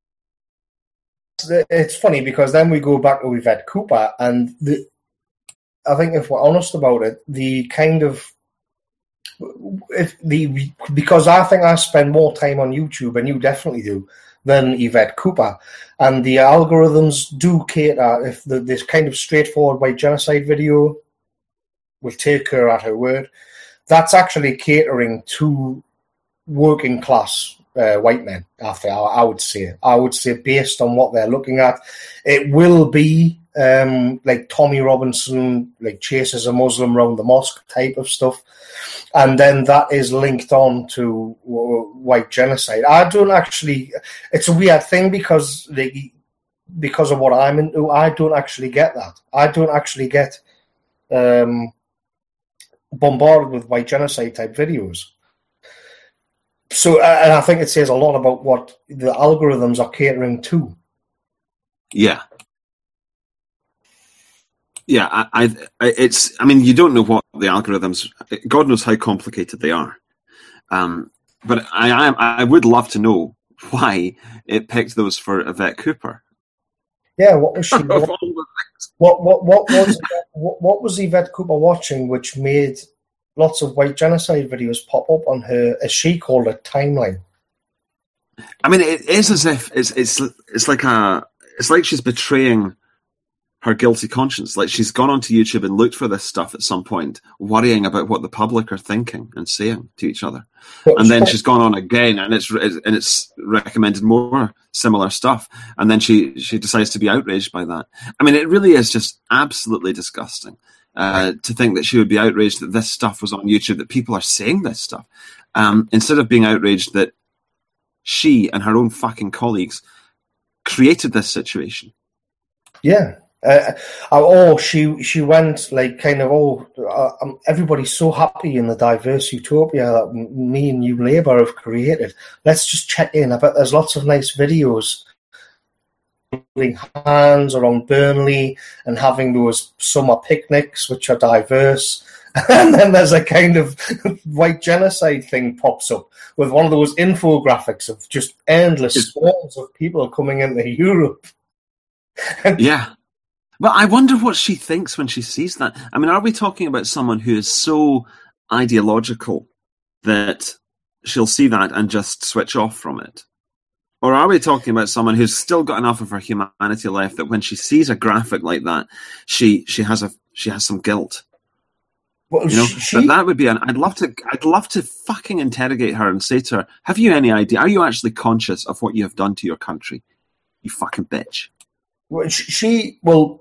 It's funny because then we go back to Yvette Cooper, and the, I think if we're honest about it, the kind of If the because I think I spend more time on YouTube, and you definitely do, than Yvette Cooper, and the algorithms do cater. If the, this kind of straightforward white genocide video will take her at her word, that's actually catering to working class uh, white men. I think I, I would say, I would say, based on what they're looking at, it will be. Um, like Tommy Robinson, like chases a Muslim around the mosque type of stuff, and then that is linked on to uh, white genocide. I don't actually. It's a weird thing because they, because of what I'm into, I don't actually get that. I don't actually get um, bombarded with white genocide type videos. So, uh, and I think it says a lot about what the algorithms are catering to. Yeah. Yeah, I, I, it's. I mean, you don't know what the algorithms. God knows how complicated they are. Um, but I, I, I would love to know why it picked those for Yvette Cooper. Yeah, what was she? what, what what what was what, what was Yvette Cooper watching, which made lots of white genocide videos pop up on her, as she called it, timeline? I mean, it is as if it's it's it's like a it's like she's betraying her guilty conscience. Like she's gone onto YouTube and looked for this stuff at some point, worrying about what the public are thinking and saying to each other. But and then she's gone on again, and it's and it's recommended more similar stuff. And then she she decides to be outraged by that. I mean, it really is just absolutely disgusting uh, to think that she would be outraged that this stuff was on YouTube, that people are saying this stuff, um, instead of being outraged that she and her own fucking colleagues created this situation. Yeah. Uh, oh, she she went like kind of, oh, uh, um, everybody's so happy in the diverse utopia that me and New Labour have created. Let's just check in. I bet there's lots of nice videos holding hands around Burnley and having those summer picnics, which are diverse. And then there's a kind of white genocide thing pops up with one of those infographics of just endless swarms of people coming into Europe. Yeah. Well, I wonder what she thinks when she sees that. I mean, are we talking about someone who is so ideological that she'll see that and just switch off from it? Or are we talking about someone who's still got enough of her humanity left that when she sees a graphic like that, she she has a she has some guilt? Well, you know, she, but that would be an. I'd love to. I'd love to fucking interrogate her and say to her, "Have you any idea? Are you actually conscious of what you have done to your country? You fucking bitch." Well, she well.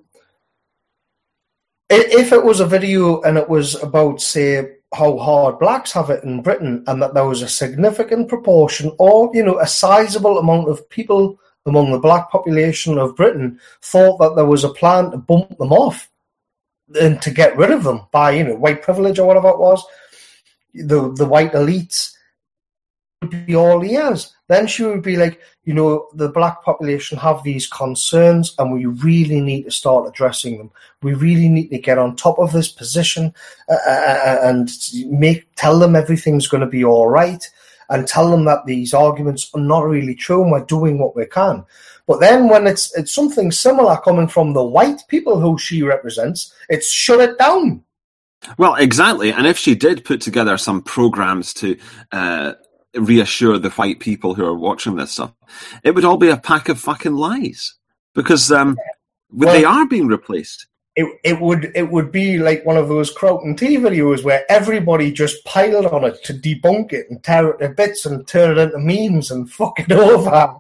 If it was a video and it was about, say, how hard blacks have it in Britain, and that there was a significant proportion, or, you know, a sizable amount of people among the black population of Britain thought that there was a plan to bump them off and to get rid of them by, you know, white privilege or whatever it was, the the white elites, would be all ears. Then she would be like, you know, the black population have these concerns and we really need to start addressing them. We really need to get on top of this position uh, and make tell them everything's going to be all right, and tell them that these arguments are not really true and we're doing what we can. But then when it's it's something similar coming from the white people who she represents, it's shut it down. Well, exactly. And if she did put together some programs to uh, reassure the white people who are watching this stuff, it would all be a pack of fucking lies, because um, well, they are being replaced. It it would it would be like one of those Croton T videos where everybody just piled on it to debunk it and tear it to bits and turn it into memes and fuck it over.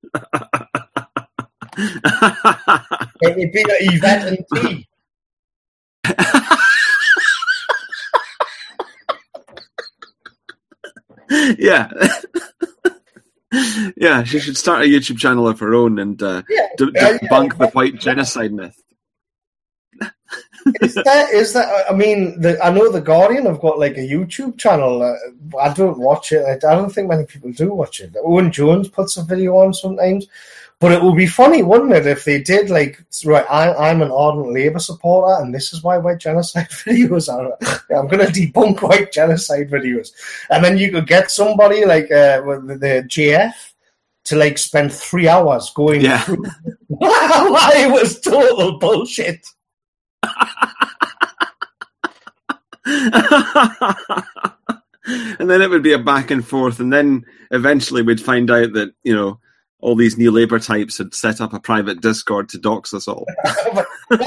It would be like Yvette and T. Yeah. Yeah, she should start a YouTube channel of her own and uh, yeah, d- uh, debunk yeah. the white genocide myth. Is that, is that, I mean, the, I know The Guardian have got like a YouTube channel. Uh, I don't watch it. I, I don't think many people do watch it. Owen Jones puts a video on sometimes. But it would be funny, wouldn't it, if they did, like, right, I, I'm an ardent Labour supporter, and this is why white genocide videos are. I'm going to debunk white genocide videos. And then you could get somebody like uh, the, the J F to, like, spend three hours going yeah. through why it was total bullshit. And then it would be a back and forth, and then eventually we'd find out that, you know, all these New Labour types had set up a private Discord to dox us all. Well,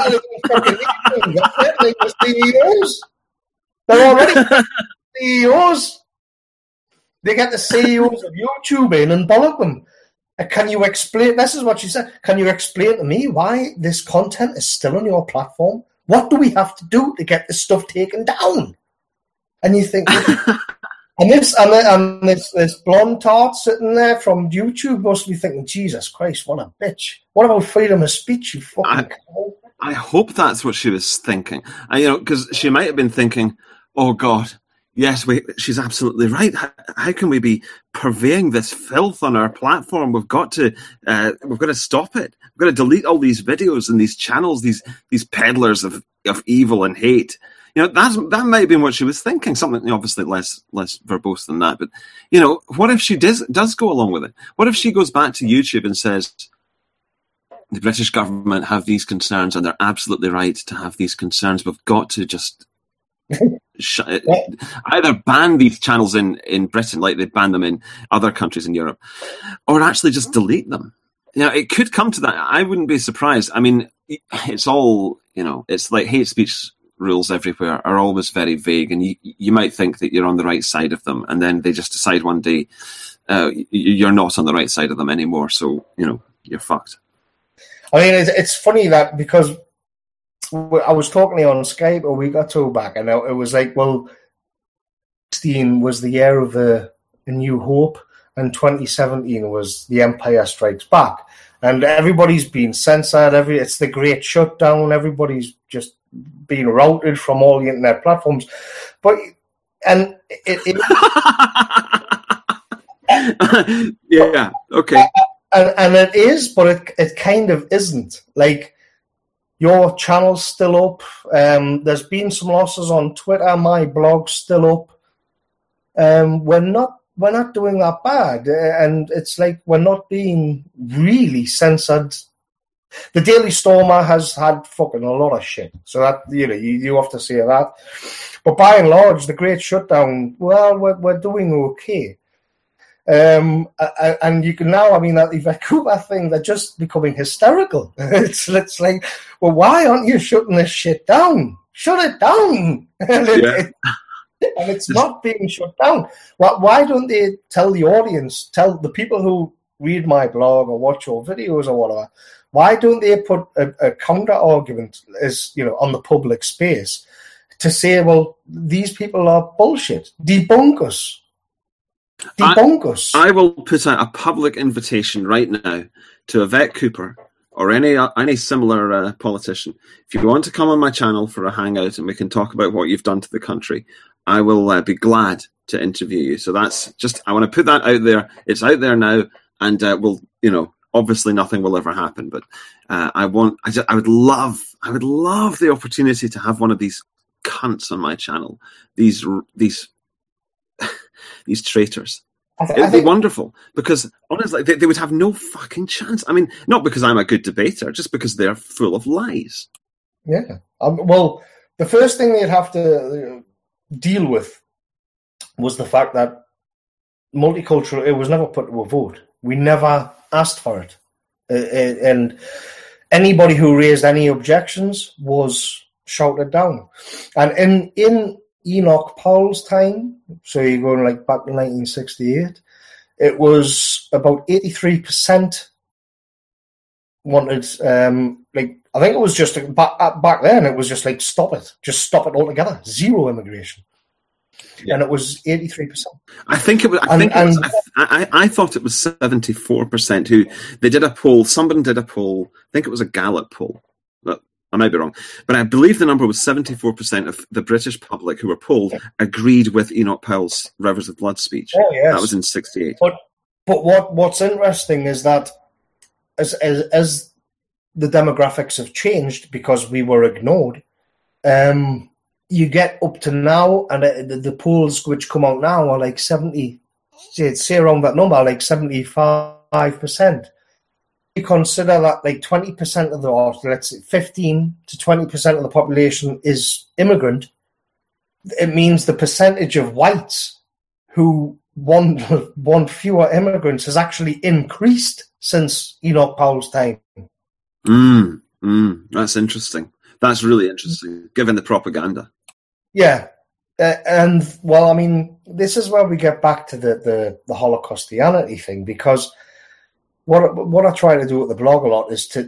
the C E Os. They're already C E Os. They get the C E Os of YouTube in and bollock them. Can you explain? This is what she said. Can you explain to me why this content is still on your platform? What do we have to do to get this stuff taken down? And you think, and this and, and this this blonde tart sitting there from YouTube must be thinking, Jesus Christ, what a bitch! What about freedom of speech? You fucking. I, cow? I hope that's what she was thinking. And, you know, because she might have been thinking, "Oh God, yes, we, she's absolutely right. How, how can we be purveying this filth on our platform? We've got to, uh, we've got to stop it. We've got to delete all these videos and these channels, these these peddlers of, of evil and hate. You know, that's, that might have been what she was thinking, something obviously less less verbose than that. But, you know, what if she does, does go along with it? What if she goes back to YouTube and says, the British government have these concerns and they're absolutely right to have these concerns. We've got to just sh- either ban these channels in, in Britain like they ban them in other countries in Europe, or actually just delete them. You know, it could come to that. I wouldn't be surprised. I mean, it's all, you know, it's like hate speech rules everywhere are always very vague, and you, you might think that you're on the right side of them, and then they just decide one day uh, you're not on the right side of them anymore, so, you know, you're fucked. I mean, it's, it's funny that because I was talking to you on Skype a week or two back, and it was like, well, sixteen was the year of the, the New Hope, and twenty seventeen was The Empire Strikes Back. And everybody's been censored. Every It's the Great Shutdown. Everybody's just been routed from all the internet platforms. But, and it... it yeah, okay. And, and it is, but it it kind of isn't. Like, your channel's still up. Um, there's been some losses on Twitter. My blog's still up. Um, we're not we're not doing that bad, and it's like we're not being really censored. The Daily Stormer has had fucking a lot of shit, so that, you know, you, you have to say that. But by and large, the Great Shutdown, well, we're we're doing okay. Um, and you can now, I mean, that Yvette Cooper thing, they're just becoming hysterical. It's, it's like, well, why aren't you shutting this shit down? Shut it down. and, it, Yeah. it, and it's not being shut down. Why, why don't they tell the audience, tell the people who read my blog or watch your videos or whatever, why don't they put a, a counter argument as, you know, on the public space to say, well, these people are bullshit. Debunk us. Debunk us. I, I will put out a public invitation right now to Yvette Cooper or any uh, any similar uh, politician. If you want to come on my channel for a hangout and we can talk about what you've done to the country, I will uh, be glad to interview you. So that's just, I want to put that out there. It's out there now, and uh, we'll, you know, obviously nothing will ever happen, but uh, I want, I, just, I would love, I would love the opportunity to have one of these cunts on my channel. These, these. These traitors. I th- It would think, be wonderful, because honestly, they, they would have no fucking chance. I mean, not because I'm a good debater, just because they're full of lies. Yeah. Um, well, the first thing they'd have to deal with was the fact that multicultural, it was never put to a vote. We never asked for it. Uh, and anybody who raised any objections was shouted down. And in in Enoch Powell's time, so you're going like back to nineteen sixty-eight, it was about eighty-three percent wanted, um, like, I think it was just, back, back then, it was just like, stop it. Just stop it altogether. Zero immigration. Yeah. And it was eighty-three percent. I think it was, I, and, think it was, I, I, I thought it was seventy-four percent who, they did a poll, somebody did a poll, I think it was a Gallup poll, but I might be wrong, but I believe the number was seventy-four percent of the British public who were polled agreed with Enoch Powell's Rivers of Blood speech. Oh, yes. That was in sixty-eight. But but what what's interesting is that as as, as the demographics have changed because we were ignored, um, you get up to now, and the, the polls which come out now are like seventy, say, say around that number, like seventy-five percent. You consider that like twenty percent of the, or let's say fifteen to twenty percent of the population is immigrant, it means the percentage of whites who want, want fewer immigrants has actually increased since Enoch Powell's time. Mm, mm, that's interesting. That's really interesting, given the propaganda. Yeah. Uh, and, well, I mean, this is where we get back to the, the, the Holocaustianity thing, because What what I try to do at the blog a lot is to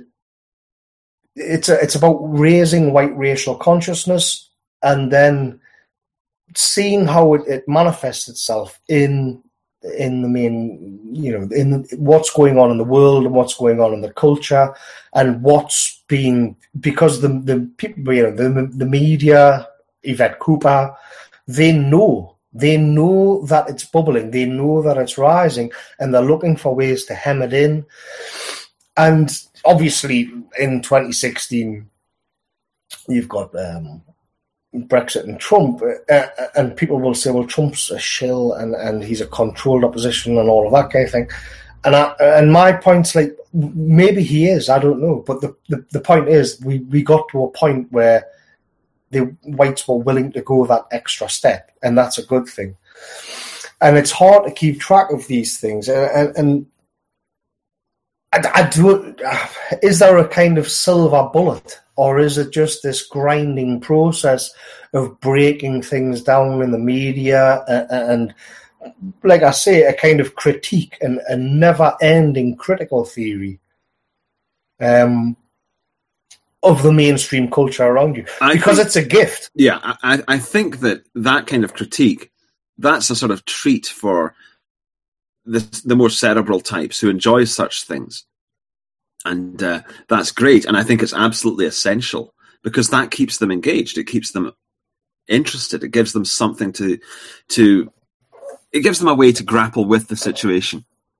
it's a, it's about raising white racial consciousness and then seeing how it, it manifests itself in in the main, you know, in what's going on in the world and what's going on in the culture and what's being, because the the people, you know, the the media, Yvette Cooper, they know. They know that it's bubbling. They know that it's rising, and they're looking for ways to hem it in. And obviously, in twenty sixteen, you've got um, Brexit and Trump, uh, and people will say, well, Trump's a shill and, and he's a controlled opposition and all of that kind of thing. And I, and my point's like, maybe he is, I don't know. But the, the, the point is, we, we got to a point where the whites were willing to go that extra step, and that's a good thing. And it's hard to keep track of these things. And, and, and I, I do, is there a kind of silver bullet, or is it just this grinding process of breaking things down in the media and, and like I say, a kind of critique and a never-ending critical theory um, of the mainstream culture around you? I because think, it's a gift. Yeah, I, I think that that kind of critique, that's a sort of treat for the, the more cerebral types who enjoy such things. And uh, that's great. And I think it's absolutely essential because that keeps them engaged. It keeps them interested. It gives them something to, to it gives them a way to grapple with the situation.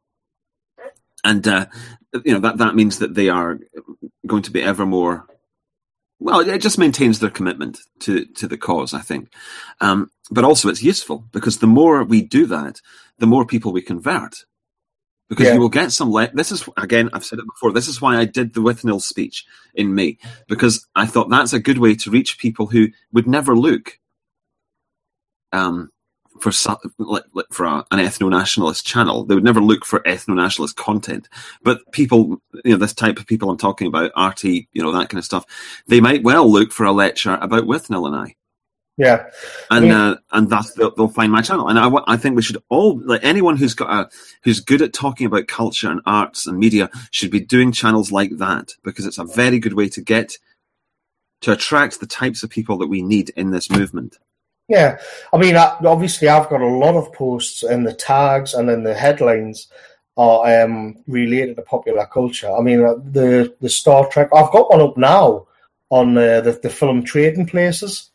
And, uh, you know, that, that means that they are going to be ever more, well, it just maintains their commitment to, to the cause, I think. Um, but also it's useful because the more we do that, the more people we convert. Because yeah. you will get some... Le- this is, again, I've said it before, this is why I did the Withnell speech in May, because I thought that's a good way to reach people who would never look um, for for a, an ethno-nationalist channel. They would never look for ethno-nationalist content. But people, you know, this type of people I'm talking about, R T, you know, that kind of stuff, they might well look for a lecture about Withnell and I. Yeah, and I mean, uh, and that's they'll, they'll find my channel, and I, I think we should all, like anyone who's got a who's good at talking about culture and arts and media should be doing channels like that because it's a very good way to get to attract the types of people that we need in this movement. Yeah, I mean, I, obviously, I've got a lot of posts, and the tags and then the headlines are um, related to popular culture. I mean, uh, the the Star Trek. I've got one up now on uh, the the film Trading Places.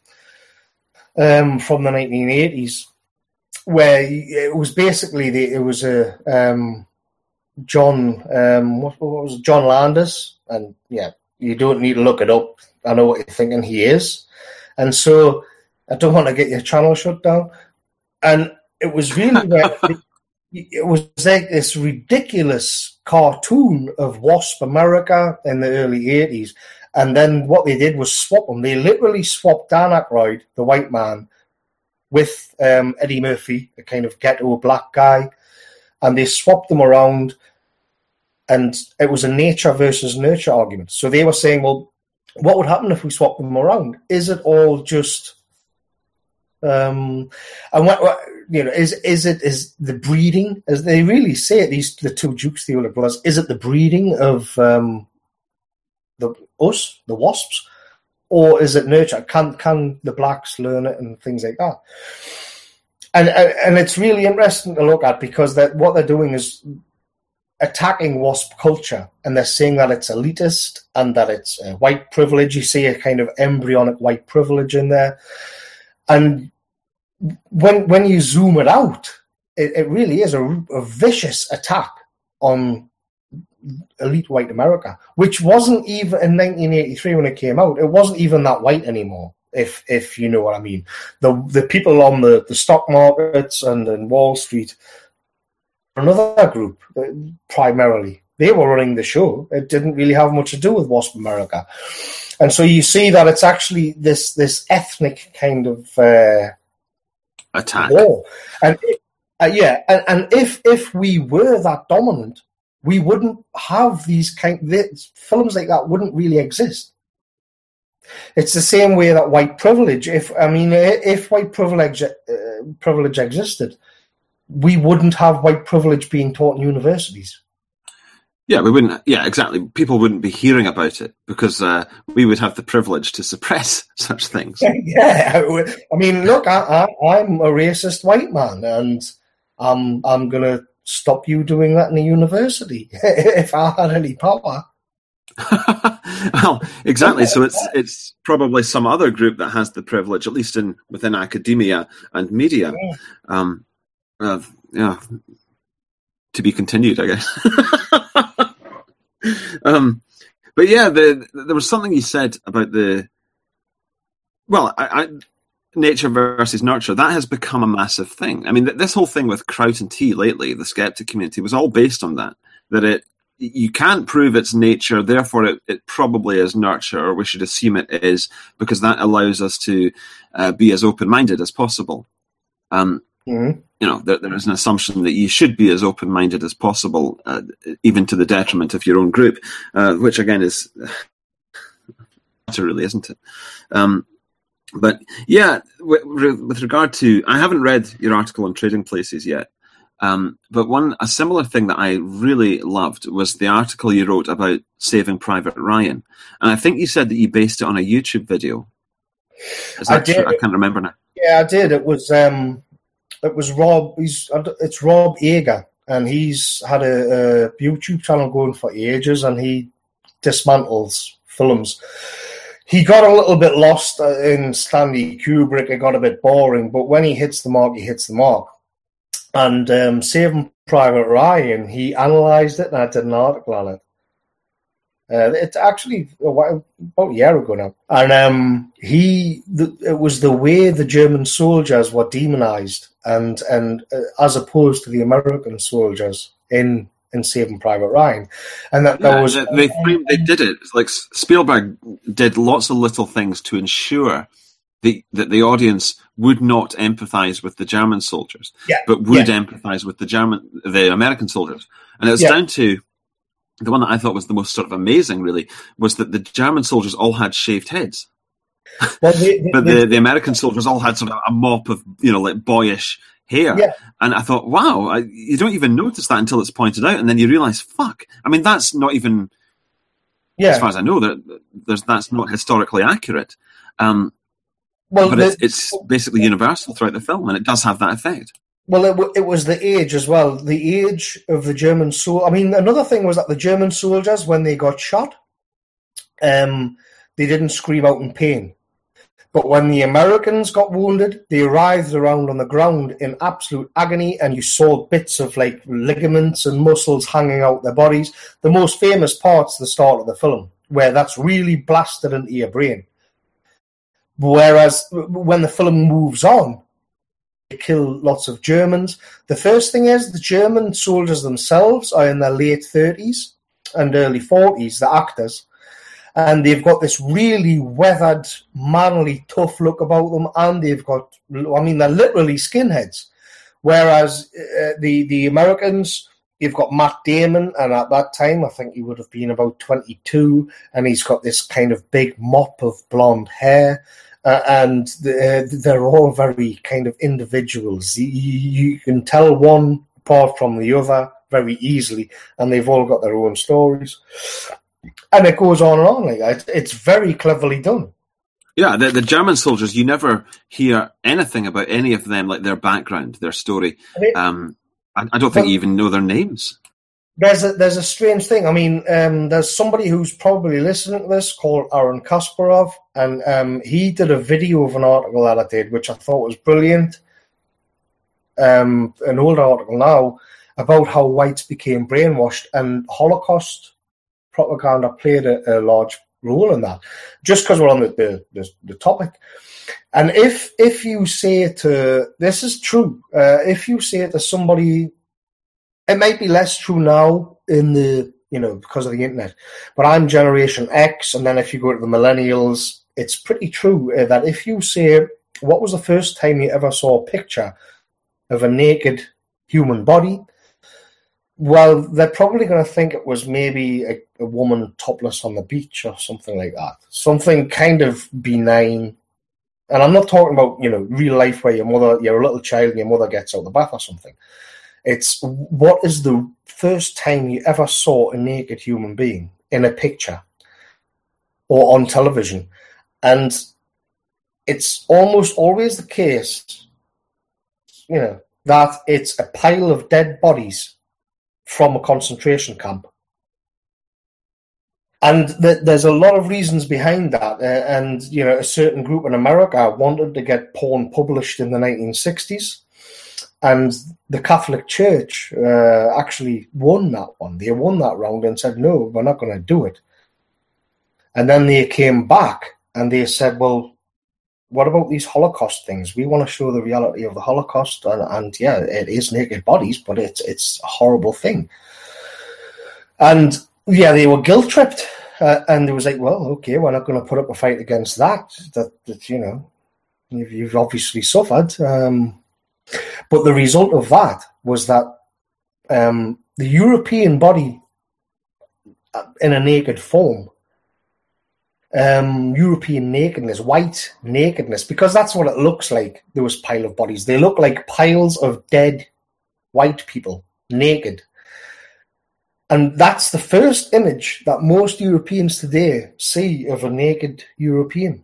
Um, from the nineteen eighties, where it was basically the, it was a um, John um, what, what was it? John Landis, and yeah, you don't need to look it up. I know what you're thinking. He is, and so I don't want to get your channel shut down. And it was really it, it was like this ridiculous cartoon of WASP America in the early eighties. And then what they did was swap them. They literally swapped Dan Aykroyd, the white man, with um, Eddie Murphy, a kind of ghetto black guy. And they swapped them around. And it was a nature versus nurture argument. So they were saying, well, what would happen if we swapped them around? Is it all just... Um, and what, what you know, is is it is the breeding, as they really say it, these the two Dukes, the older brothers, is it the breeding of... Um, the us, the wasps, or is it nurture? Can can the blacks learn it and things like that? And and it's really interesting to look at because that what they're doing is attacking WASP culture, and they're saying that it's elitist and that it's uh, white privilege. You see a kind of embryonic white privilege in there, and when when you zoom it out, it, it really is a, a vicious attack on elite white America, which wasn't even in nineteen eighty-three when it came out. It wasn't even that white anymore, if if you know what I mean. The the people on the, the stock markets and in Wall Street, another group primarily, they were running the show. It didn't really have much to do with WASP America, and so you see that it's actually this this ethnic kind of uh, attack war. And uh, yeah, and, and if if we were that dominant, we wouldn't have these kind this, films like that wouldn't really exist. It's the same way that white privilege. If I mean, if white privilege uh, privilege existed, we wouldn't have white privilege being taught in universities. Yeah, we wouldn't. Yeah, exactly. People wouldn't be hearing about it because uh, we would have the privilege to suppress such things. Yeah, I mean, look, I, I, I'm a racist white man, and I'm I'm gonna stop you doing that in a university if I had any power. Well, exactly. So it's it's probably some other group that has the privilege, at least in within academia and media. Yeah. Um, uh, yeah, to be continued, I guess. um, but yeah, the, there was something you said about the. Well, I, I nature versus nurture, that has become a massive thing. I mean, this whole thing with Kraut and Tea lately, the skeptic community, was all based on that. That it you can't prove it's nature, therefore it, it probably is nurture, or we should assume it is, because that allows us to uh, be as open-minded as possible. Um, mm-hmm. You know, there, there is an assumption that you should be as open-minded as possible, uh, even to the detriment of your own group, uh, which again is really, isn't it? Um, but yeah, with, with regard to, I haven't read your article on Trading Places yet. Um, but one a similar thing that I really loved was the article you wrote about Saving Private Ryan, and I think you said that you based it on a YouTube video. Is that I did. True? I can't remember now. Yeah, I did. It was um, it was Rob. He's it's Rob Yeager, and he's had a, a YouTube channel going for ages, and he dismantles films. He got a little bit lost in Stanley Kubrick. It got a bit boring, but when he hits the mark, he hits the mark. And um, Saving Private Ryan, he analysed it, and I did an article on it. Uh, it's actually about a year ago now. And um, he, the, it was the way the German soldiers were demonised, and and uh, as opposed to the American soldiers in in Saving Private Ryan, and that yeah, there was they framed, they did it like Spielberg did lots of little things to ensure the, that the audience would not empathise with the German soldiers, yeah, but would yeah. empathise with the German, the American soldiers. And it was yeah. down to the one that I thought was the most sort of amazing, really, was that the German soldiers all had shaved heads, well, they, they, but the, they, the American soldiers all had sort of a mop of, you know, like boyish hair. Yeah. And I thought, wow, I, you don't even notice that until it's pointed out, and then you realise, fuck. I mean, that's not even, yeah. as far as I know, that there's that's not historically accurate. Um, Well, but the, it's, it's basically universal throughout the film, and it does have that effect. Well, it, it was the age as well. The age of the German soldiers. I mean, another thing was that the German soldiers, when they got shot, um, they didn't scream out in pain. But when the Americans got wounded, they writhed around on the ground in absolute agony, and you saw bits of like ligaments and muscles hanging out their bodies. The most famous part's the start of the film, where that's really blasted into your brain. Whereas when the film moves on, they kill lots of Germans. The first thing is the German soldiers themselves are in their late thirties and early forties, the actors, and they've got this really weathered, manly, tough look about them, and they've got, I mean, they're literally skinheads. Whereas uh, the, the Americans, you've got Matt Damon, and at that time, I think he would have been about twenty-two, and he's got this kind of big mop of blonde hair, uh, and the, uh, they're all very kind of individuals. You, you can tell one apart from the other very easily, and they've all got their own stories. And it goes on and on like that. It's very cleverly done. Yeah, the, the German soldiers, you never hear anything about any of them, like their background, their story. Um, I, I don't think you even know their names. There's a, there's a strange thing. I mean, um, there's somebody who's probably listening to this called Aaron Kasparov, and um, he did a video of an article that I did, which I thought was brilliant. Um, an old article now about how whites became brainwashed, and Holocaust propaganda played a, a large role in that. Just because we're on the, the, the, the topic. And if if you say to, this is true, uh, if you say to somebody, it might be less true now in the, you know, because of the internet, but I'm Generation X, and then if you go to the millennials, it's pretty true uh, that if you say, what was the first time you ever saw a picture of a naked human body? Well, they're probably going to think it was maybe a, a woman topless on the beach or something like that. Something kind of benign. And I'm not talking about, you know, real life where your mother, you're a little child and your mother gets out of the bath or something. It's what is the first time you ever saw a naked human being in a picture or on television? And it's almost always the case, you know, that it's a pile of dead bodies from a concentration camp. And th- there's a lot of reasons behind that. Uh, and, you know, a certain group in America wanted to get porn published in the nineteen sixties. And the Catholic Church uh, actually won that one. They won that round and said, no, we're not going to do it. And then they came back and they said, well, what about these Holocaust things? We want to show the reality of the Holocaust, and, and yeah, it is naked bodies, but it's it's a horrible thing. And yeah, they were guilt tripped, uh, and it was like, well, okay, we're not going to put up a fight against that. That, that you know, you've, you've obviously suffered. Um, but the result of that was that um, the European body, in a naked form, um, European nakedness, white nakedness, because that's what it looks like. There was pile of bodies. They look like piles of dead white people, naked. And that's the first image that most Europeans today see of a naked European.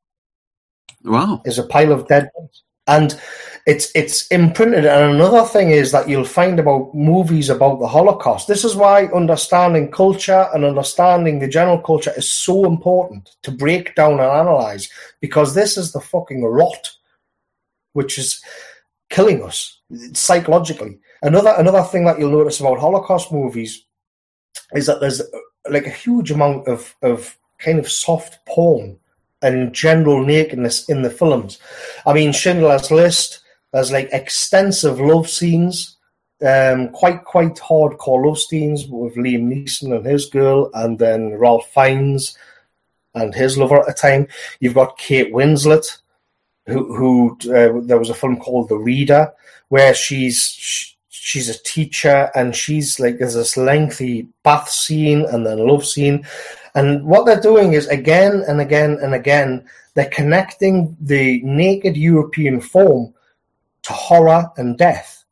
Wow. Is a pile of dead bodies. And it's it's imprinted. And another thing is that you'll find about movies about the Holocaust. This is why understanding culture and understanding the general culture is so important to break down and analyze, because this is the fucking rot which is killing us psychologically. Another another thing that you'll notice about Holocaust movies is that there's like a huge amount of, of kind of soft porn and general nakedness in the films. I mean, Schindler's List, there's like extensive love scenes, um, quite, quite hardcore love scenes with Liam Neeson and his girl, and then Ralph Fiennes and his lover at the time. You've got Kate Winslet, who, who uh, there was a film called The Reader, where she's she, she's a teacher, and she's like, there's this lengthy bath scene and then love scene. And what they're doing is, again and again and again, they're connecting the naked European form to horror and death.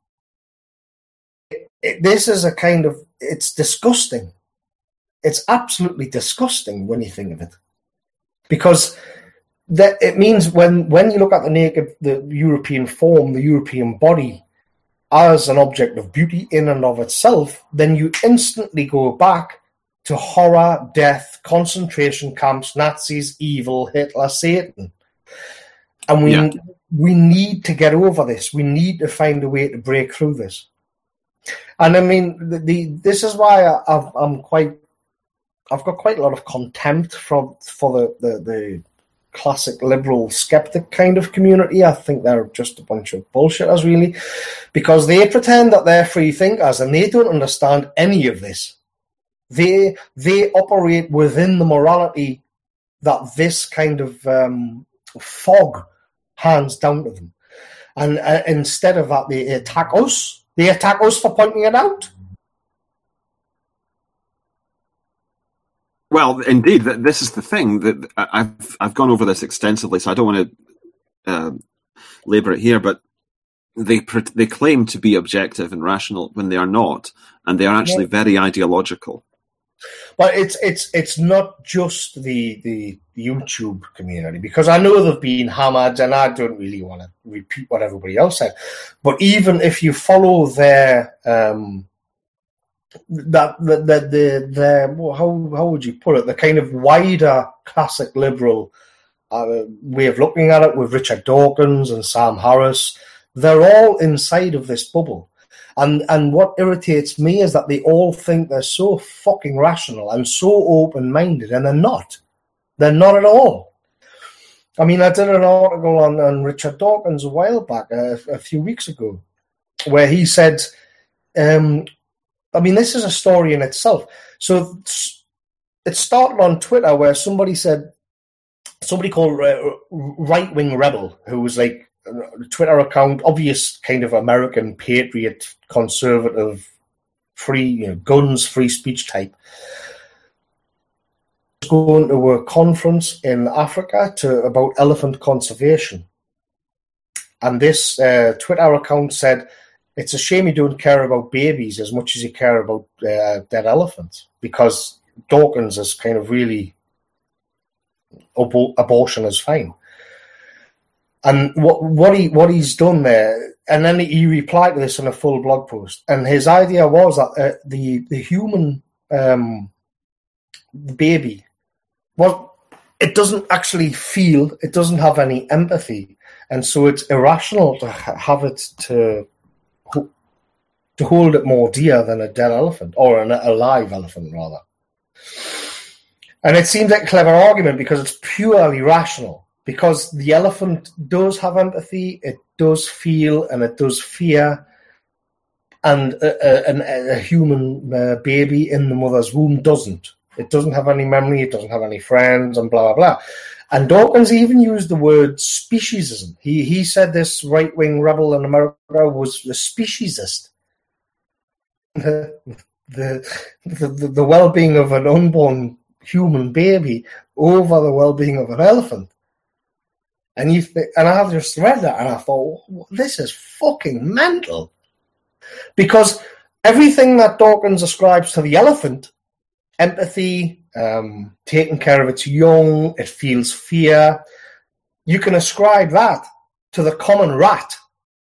It, it, this is a kind of, it's disgusting. It's absolutely disgusting when you think of it. Because that it means when, when you look at the naked, the European form, the European body, as an object of beauty in and of itself, then you instantly go back to horror, death, concentration camps, Nazis, evil, Hitler, Satan. And we yeah. we need to get over this. We need to find a way to break through this. And I mean, the, the this is why I, I've, I'm quite, I've got quite a lot of contempt from for the, the, the classic liberal skeptic kind of community. I think they're just a bunch of bullshitters, really, because they pretend that they're free thinkers and they don't understand any of this. They they operate within the morality that this kind of um, fog hands down to them. And uh, instead of that, they attack us. They attack us for pointing it out. Well, indeed, this is the thing. That I've I've gone over this extensively, so I don't want to uh, labour it here, but they they claim to be objective and rational when they are not, and they are actually yeah. very ideological. But it's it's it's not just the the YouTube community, because I know they've been hammered, and I don't really want to repeat what everybody else said. But even if you follow their um, that the the the, the how how would you put it, the kind of wider classic liberal uh, way of looking at it, with Richard Dawkins and Sam Harris, they're all inside of this bubble. And and what irritates me is that they all think they're so fucking rational and so open-minded, and they're not. They're not at all. I mean, I did an article on, on Richard Dawkins a while back, uh, a few weeks ago, where he said, um, I mean, this is a story in itself. So it started on Twitter, where somebody said, somebody called uh, Right Wing Rebel, who was like, Twitter account, obvious kind of American patriot, conservative, free, you know, guns, free speech type, going to a conference in Africa to about elephant conservation. And this uh, Twitter account said, it's a shame you don't care about babies as much as you care about uh, dead elephants, because Dawkins is kind of really, ab- abortion is fine. And what what he what he's done there, and then he replied to this in a full blog post. And his idea was that uh, the the human um, the baby, well, it doesn't actually feel, it doesn't have any empathy, and so it's irrational to have it to to hold it more dear than a dead elephant, or an, a live elephant rather. And it seems like a clever argument because it's purely rational. because the elephant does have empathy, it does feel, and it does fear. And a, a, a human uh, baby in the mother's womb doesn't. It doesn't have any memory, it doesn't have any friends, and blah, blah, blah. And Dawkins even used the word speciesism. He he said this right-wing rebel in America was a speciesist. The, the, the, the well-being of an unborn human baby over the well-being of an elephant. And you th- and I just read that and I thought, this is fucking mental. Because everything that Dawkins ascribes to the elephant, empathy, um, taking care of its young, it feels fear, you can ascribe that to the common rat.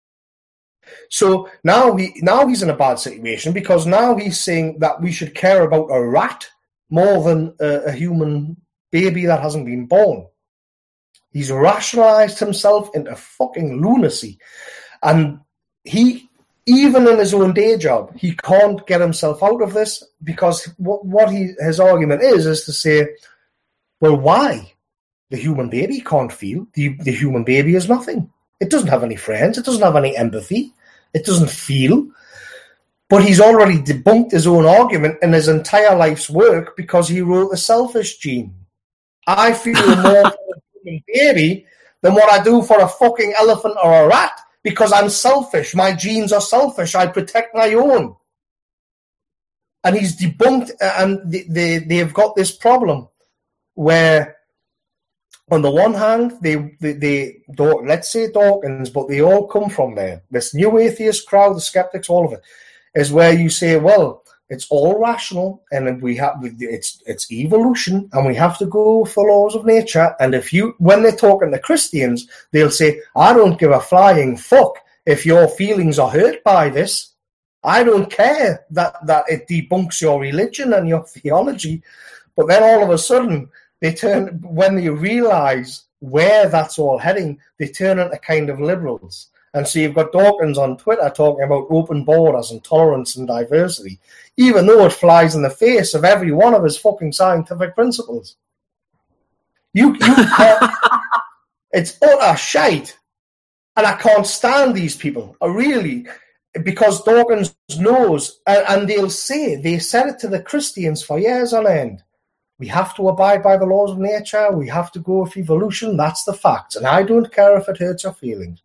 So now he now he's in a bad situation because now he's saying that we should care about a rat more than a, a human baby that hasn't been born. He's rationalized himself into fucking lunacy. And he, even in his own day job, he can't get himself out of this because what, what he, his argument is, is to say, well, why? The human baby can't feel. The, the human baby is nothing. It doesn't have any friends. It doesn't have any empathy. It doesn't feel. But he's already debunked his own argument in his entire life's work because he wrote The Selfish Gene. I feel more for the human baby than what I do for a fucking elephant or a rat because I'm selfish. My genes are selfish. I protect my own. And he's debunked, and they, they, they've got this problem where, on the one hand, they, they, they don't, let's say Dawkins, but they all come from there. This new atheist crowd, the skeptics, all of it, is where you say, well, it's all rational, and we have it's it's evolution, and we have to go for laws of nature. And if you, when they're talking to Christians, they'll say, I don't give a flying fuck if your feelings are hurt by this. I don't care that, that it debunks your religion and your theology. But then all of a sudden, they turn, when they realize where that's all heading, they turn into kind of liberals. And so you've got Dawkins on Twitter talking about open borders and tolerance and diversity, even though it flies in the face of every one of his fucking scientific principles. You, you can't, it's utter shite. And I can't stand these people. I really, because Dawkins knows, and, and they'll say, they said it to the Christians for years on end. We have to abide by the laws of nature. We have to go with evolution. That's the facts. And I don't care if it hurts your feelings.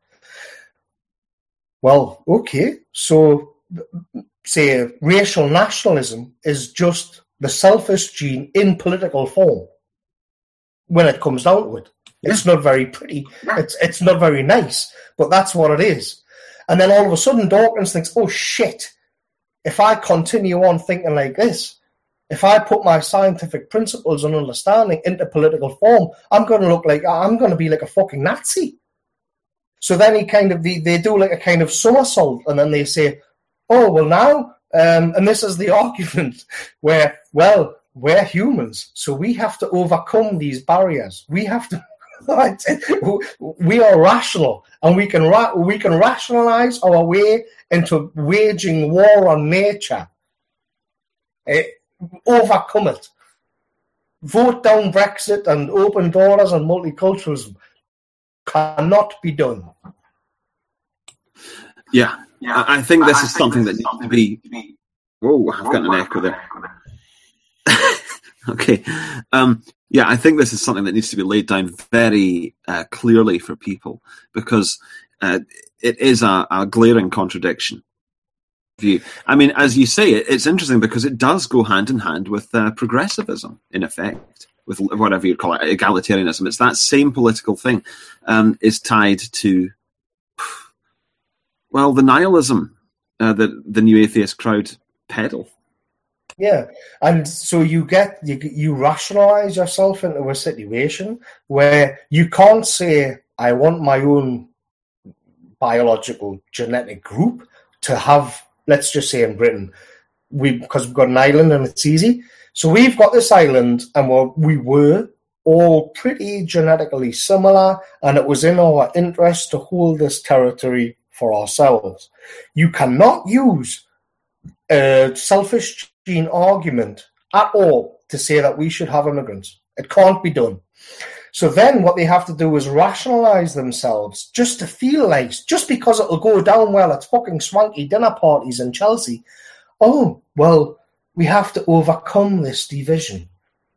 Well, okay, so say racial nationalism is just the selfish gene in political form when it comes down to it. It's not very pretty, it's it's not very nice, but that's what it is. And then all of a sudden Dawkins thinks, oh shit, if I continue on thinking like this, if I put my scientific principles and understanding into political form, I'm going to look like, I'm going to be like a fucking Nazi. So then he kind of, they, they do like a kind of somersault, and then they say, oh, well now, um, and this is the argument where, well, we're humans, so we have to overcome these barriers. We have to, we are rational, and we can ra- we can rationalize our way into waging war on nature. Eh, overcome it. Vote down Brexit and open borders and multiculturalism. Cannot be done. Yeah, yeah. I think this is something that needs to be. Whoa, I've got an echo there. Okay. Um, yeah, I think this is something that needs to be laid down very uh, clearly for people because uh, it is a, a glaring contradiction. View. I mean, as you say, it, it's interesting because it does go hand in hand with uh, progressivism, in effect. With whatever you call it, egalitarianism. It's that same political thing um, is tied to, well, the nihilism uh, that the new atheist crowd peddle. Yeah, and so you get, you, you rationalize yourself into a situation where you can't say, I want my own biological genetic group to have, let's just say in Britain, we because we've got an island and it's easy. So we've got this island, and we're, we were all pretty genetically similar, and it was in our interest to hold this territory for ourselves. You cannot use a selfish gene argument at all to say that we should have immigrants. It can't be done. So then what they have to do is rationalise themselves just to feel nice, just because it'll go down well at fucking swanky dinner parties in Chelsea. Oh, well, we have to overcome this division.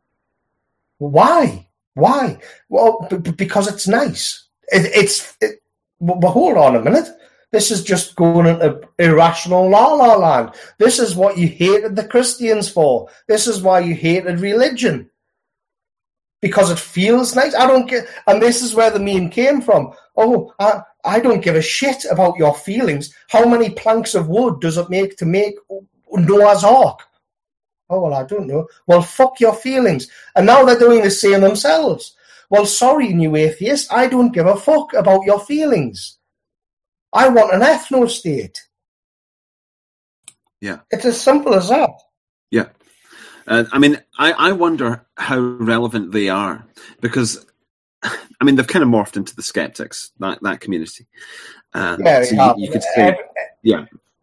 Why? Why? Well, b- b- because it's nice. It, it's... It, well, hold on a minute. This is just going into irrational la-la land. This is what you hated the Christians for. This is why you hated religion. Because it feels nice. I don't get... And this is where the meme came from. Oh, I, I don't give a shit about your feelings. How many planks of wood does it make to make Noah's Ark? Oh, well, I don't know. Well, fuck your feelings. And now they're doing the same themselves. Well, sorry, new atheist, I don't give a fuck about your feelings. I want an ethno-state. Yeah. It's as simple as that. Yeah. Uh, I mean, I, I wonder how relevant they are, because, I mean, they've kind of morphed into the skeptics, that, that community. Uh, yeah, so you, you could say, yeah.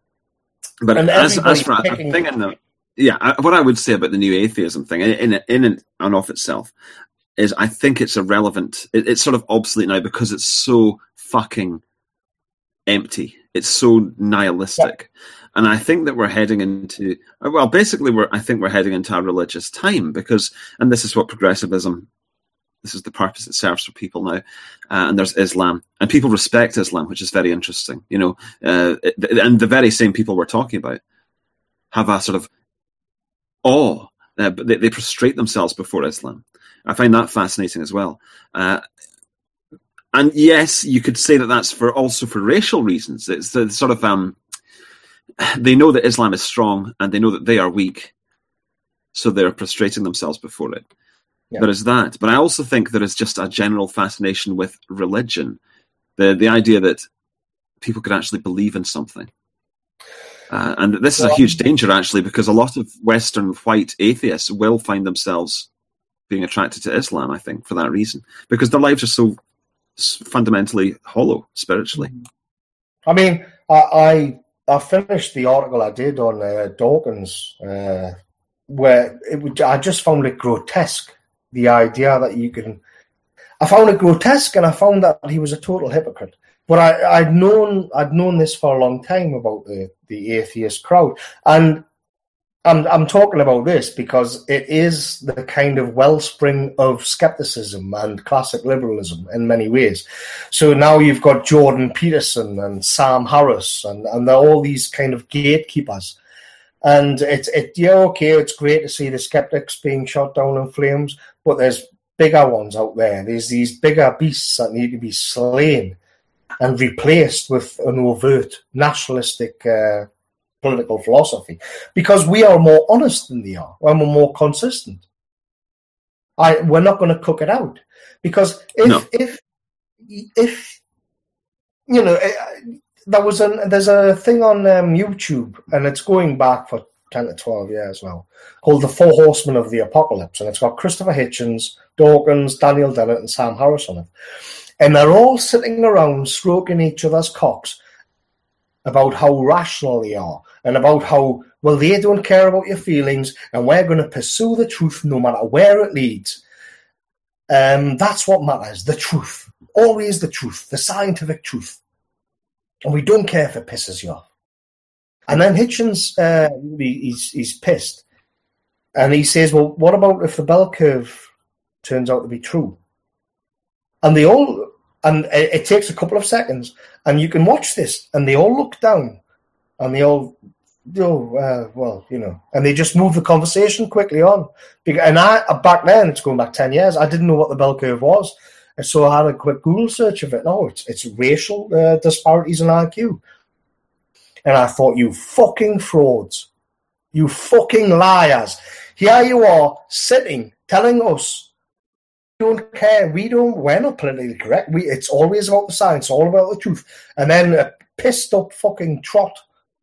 But as, as for a thing in the, yeah, what I would say about the new atheism thing, in, in, in and of itself, is I think it's irrelevant. It, it's sort of obsolete now because it's so fucking empty. It's so nihilistic. Yeah. And I think that we're heading into, well, basically, we're I think we're heading into a religious time because, and this is what progressivism, this is the purpose it serves for people now. Uh, and there's Islam, and people respect Islam, which is very interesting. You know, uh, and the very same people we're talking about have a sort of awe, uh, but they, they prostrate themselves before Islam. I find that fascinating as well. Uh, and yes, you could say that that's for also for racial reasons. It's the sort of um, they know that Islam is strong and they know that they are weak, so they're prostrating themselves before it. Yeah. There is that, but I also think there is just a general fascination with religion, the the idea that people could actually believe in something. Uh, and this is a huge danger, actually, because a lot of Western white atheists will find themselves being attracted to Islam, I think, for that reason, because their lives are so fundamentally hollow spiritually. I mean, I I, I finished the article I did on uh, Dawkins, uh, where it would, I just found it grotesque, the idea that you can... I found it grotesque, and I found that he was a total hypocrite. But I, I'd known I'd known this for a long time about the, the atheist crowd, and I'm I'm talking about this because it is the kind of wellspring of skepticism and classic liberalism in many ways. So now you've got Jordan Peterson and Sam Harris, and, and they're all these kind of gatekeepers. And it's it yeah okay, it's great to see the skeptics being shot down in flames, but there's bigger ones out there. There's these bigger beasts that need to be slain and replaced with an overt nationalistic uh, political philosophy, because we are more honest than they are, and we're more consistent. I we're not going to cook it out, because if no. if if you know, there was a there's a thing on um, YouTube, and it's going back for ten to twelve years now, called The Four Horsemen of the Apocalypse, and it's got Christopher Hitchens, Dawkins, Daniel Dennett, and Sam Harris on it. And they're all sitting around stroking each other's cocks about how rational they are and about how, well, they don't care about your feelings and we're going to pursue the truth no matter where it leads. Um, that's what matters, the truth. Always the truth, the scientific truth. And we don't care if it pisses you off. And then Hitchens, uh, he's, he's pissed. And he says, well, what about if the bell curve turns out to be true? And they all, and it, it takes a couple of seconds, and you can watch this, and they all look down, and they all, oh, uh, well, you know, and they just move the conversation quickly on. And I, back then, it's going back ten years, I didn't know what the bell curve was, and so I had a quick Google search of it. No, it's, it's racial uh, disparities in I Q. And I thought, you fucking frauds, you fucking liars. Here you are, sitting, telling us, don't care. We don't. We're not politically correct. We. It's always about the science, all about the truth. And then a pissed up fucking trot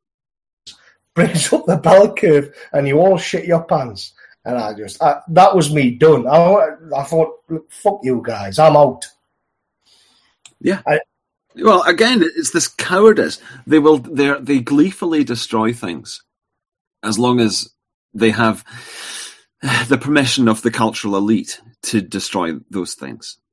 brings up the bell curve, and you all shit your pants. And I just I, that was me done. I, I thought, fuck you guys, I'm out. Yeah. I, well, again, it's this cowardice. They will. They they gleefully destroy things as long as they have the permission of the cultural elite to destroy those things.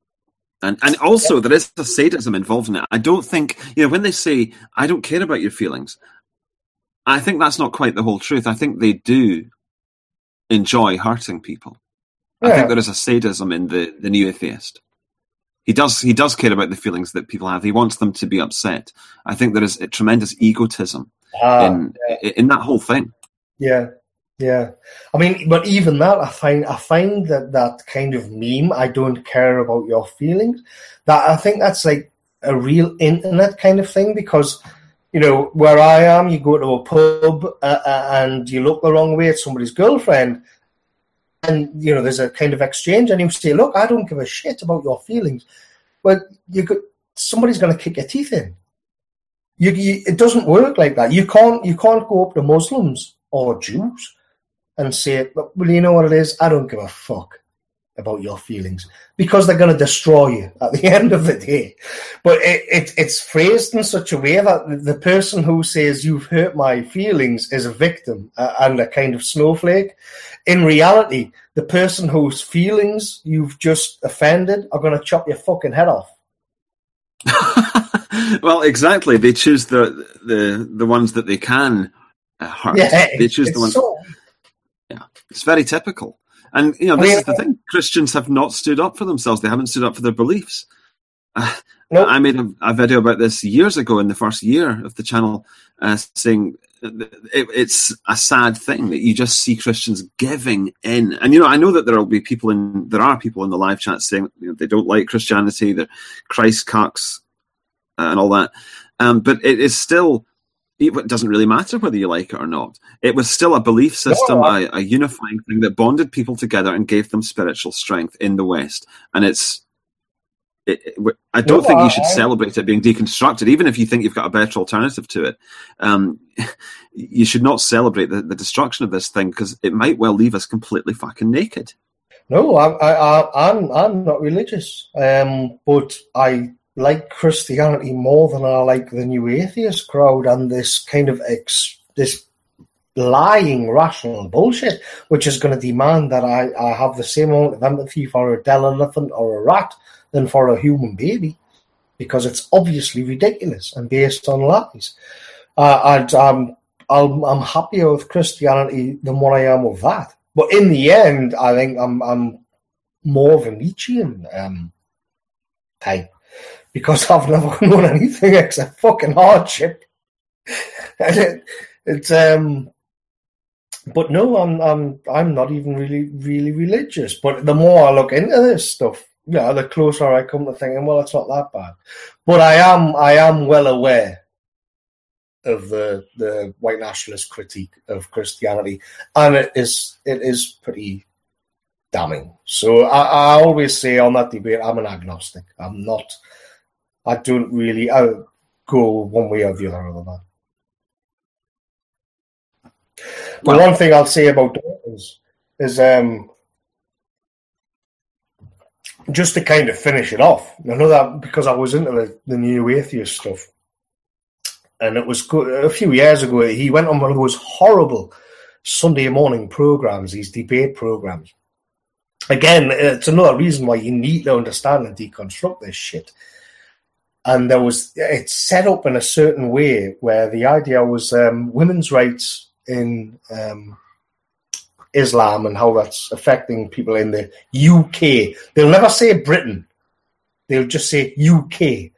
And and also yeah. there is a sadism involved in it. I don't think, you know, when they say, I don't care about your feelings, I think that's not quite the whole truth. I think they do enjoy hurting people. Yeah. I think there is a sadism in the, the new atheist. He does he does care about the feelings that people have. He wants them to be upset. I think there is a tremendous egotism ah, in yeah. in that whole thing. Yeah, yeah. I mean, but even that, I find I find that that kind of meme, I don't care about your feelings, that I think that's like a real internet kind of thing, because, you know, where I am, you go to a pub uh, and you look the wrong way at somebody's girlfriend, and, you know, there's a kind of exchange, and you say, look, I don't give a shit about your feelings. But you could, somebody's going to kick your teeth in. You, you, it doesn't work like that. You can't you can't go up to Muslims or Jews and say, well, you know what it is? I don't give a fuck about your feelings, because they're going to destroy you at the end of the day. But it, it, it's phrased in such a way that the person who says you've hurt my feelings is a victim uh, and a kind of snowflake. In reality, the person whose feelings you've just offended are going to chop your fucking head off. Well, exactly. They choose the the the ones that they can uh, hurt. Yeah, they choose the ones. So... Yeah, it's very typical. And, you know, this I mean, is the thing. Christians have not stood up for themselves. They haven't stood up for their beliefs. Uh, nope. I made a, a video about this years ago in the first year of the channel, uh, saying it, it's a sad thing that you just see Christians giving in. And, you know, I know that there will be people in, there are people in the live chat saying, you know, they don't like Christianity, they're Christ cucks uh, and all that. Um, but it is still... It doesn't really matter whether you like it or not. It was still a belief system, no, I... a, a unifying thing that bonded people together and gave them spiritual strength in the West. And it's, it, it, I don't no, think you should I... celebrate it being deconstructed, even if you think you've got a better alternative to it. Um, you should not celebrate the, the destruction of this thing, because it might well leave us completely fucking naked. No, I, I, I'm I'm not religious, um, but I. like Christianity more than I like the new atheist crowd and this kind of ex, this lying rational bullshit, which is going to demand that I, I have the same amount of empathy for a Dell elephant or a rat than for a human baby, because it's obviously ridiculous and based on lies. Uh, and um, I'm, I'm happier with Christianity than what I am with that. But in the end, I think I'm, I'm more of a Nietzschean um, type. Because I've never known anything except fucking hardship. And it, it's um, but no, I'm I'm I'm not even really really religious. But the more I look into this stuff, yeah, the closer I come to thinking, well, it's not that bad. But I am I am well aware of the the white nationalist critique of Christianity, and it is it is pretty damning. So I, I always say on that debate, I'm an agnostic. I'm not. I don't really I go one way or the other on that. Well, the one thing I'll say about Dawkins is um, just to kind of finish it off. I know that because I was into the, the new atheist stuff, and it was good, a few years ago. He went on one of those horrible Sunday morning programs, these debate programs. Again, it's another reason why you need to understand and deconstruct this shit. And there was, it's set up in a certain way where the idea was um, women's rights in um, Islam and how that's affecting people in the U K. They'll never say Britain. They'll just say U K.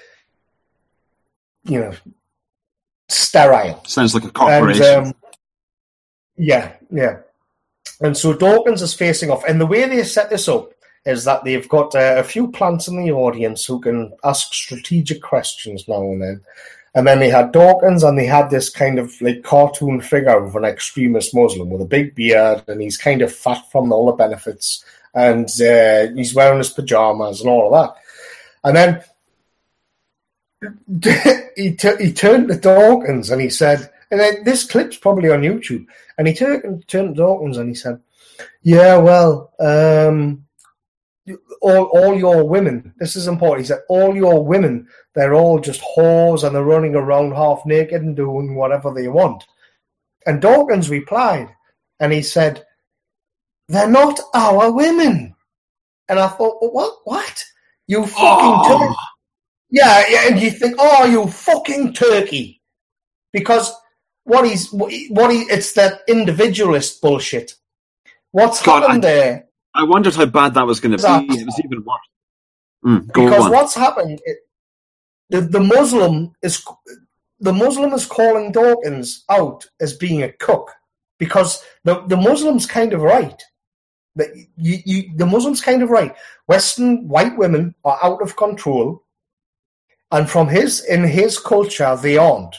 You know, sterile. Sounds like a corporation. And, um, yeah, yeah. And so Dawkins is facing off. And the way they set this up is that they've got uh, a few plants in the audience who can ask strategic questions now and then. And then they had Dawkins, and they had this kind of like cartoon figure of an extremist Muslim with a big beard, and he's kind of fat from all the benefits, and uh, he's wearing his pajamas and all of that. And then he, t- he turned to Dawkins and he said, and then this clip's probably on YouTube, and he turned, turned to Dawkins and he said, yeah, well, um... All, all your women, this is important, he said, all your women, they're all just whores and they're running around half naked and doing whatever they want. And Dawkins replied, and he said, they're not our women. And I thought, what? What? You fucking Oh. Turkey. Yeah, yeah, and you think, oh, you fucking Turkey. Because what he's, what he, it's that individualist bullshit. What's God, happened I, there? I wondered how bad that was going to be. It was even worse. Mm, go because on. what's happened, it, the, the Muslim is, the Muslim is calling Dawkins out as being a cook. Because the, the Muslim's kind of right. The, you, you, the Muslim's kind of right. Western white women are out of control. And from his, in his culture, they aren't.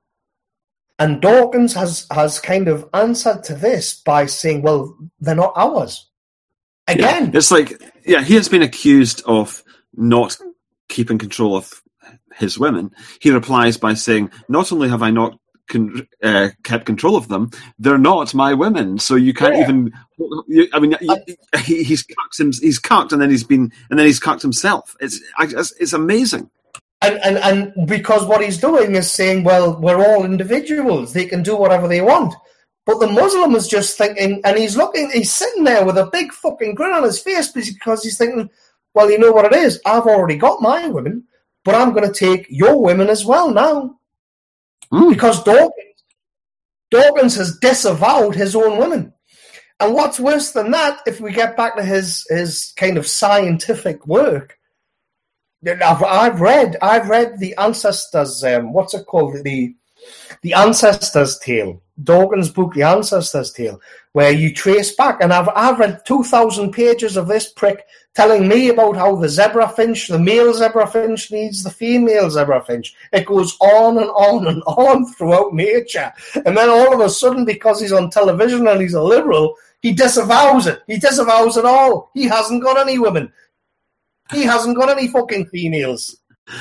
And Dawkins has, has kind of answered to this by saying, well, they're not ours. Again. Yeah, it's like, yeah, he has been accused of not keeping control of his women. He replies by saying, not only have I not con- uh, kept control of them, they're not my women. So you can't yeah. even, you, I mean, I, he, he's cucked him, he's cucked and then he's been, and then he's cucked himself. It's, it's, it's amazing. And, and and because what he's doing is saying, well, we're all individuals. They can do whatever they want. But the Muslim is just thinking, and he's looking, he's sitting there with a big fucking grin on his face because he's thinking, well, you know what it is? I've already got my women, but I'm going to take your women as well now. Mm. Because Dawkins, Dawkins has disavowed his own women. And what's worse than that, if we get back to his, his kind of scientific work, I've, I've read, I've read the ancestors. Um, what's it called? The the ancestors' tale. Dawkins' book, The Ancestors' Tale, where you trace back, and I've I've read two thousand pages of this prick telling me about how the zebra finch, the male zebra finch, needs the female zebra finch. It goes on and on and on throughout nature, and then all of a sudden, because he's on television and he's a liberal, he disavows it. He disavows it all. He hasn't got any women. He hasn't got any fucking females.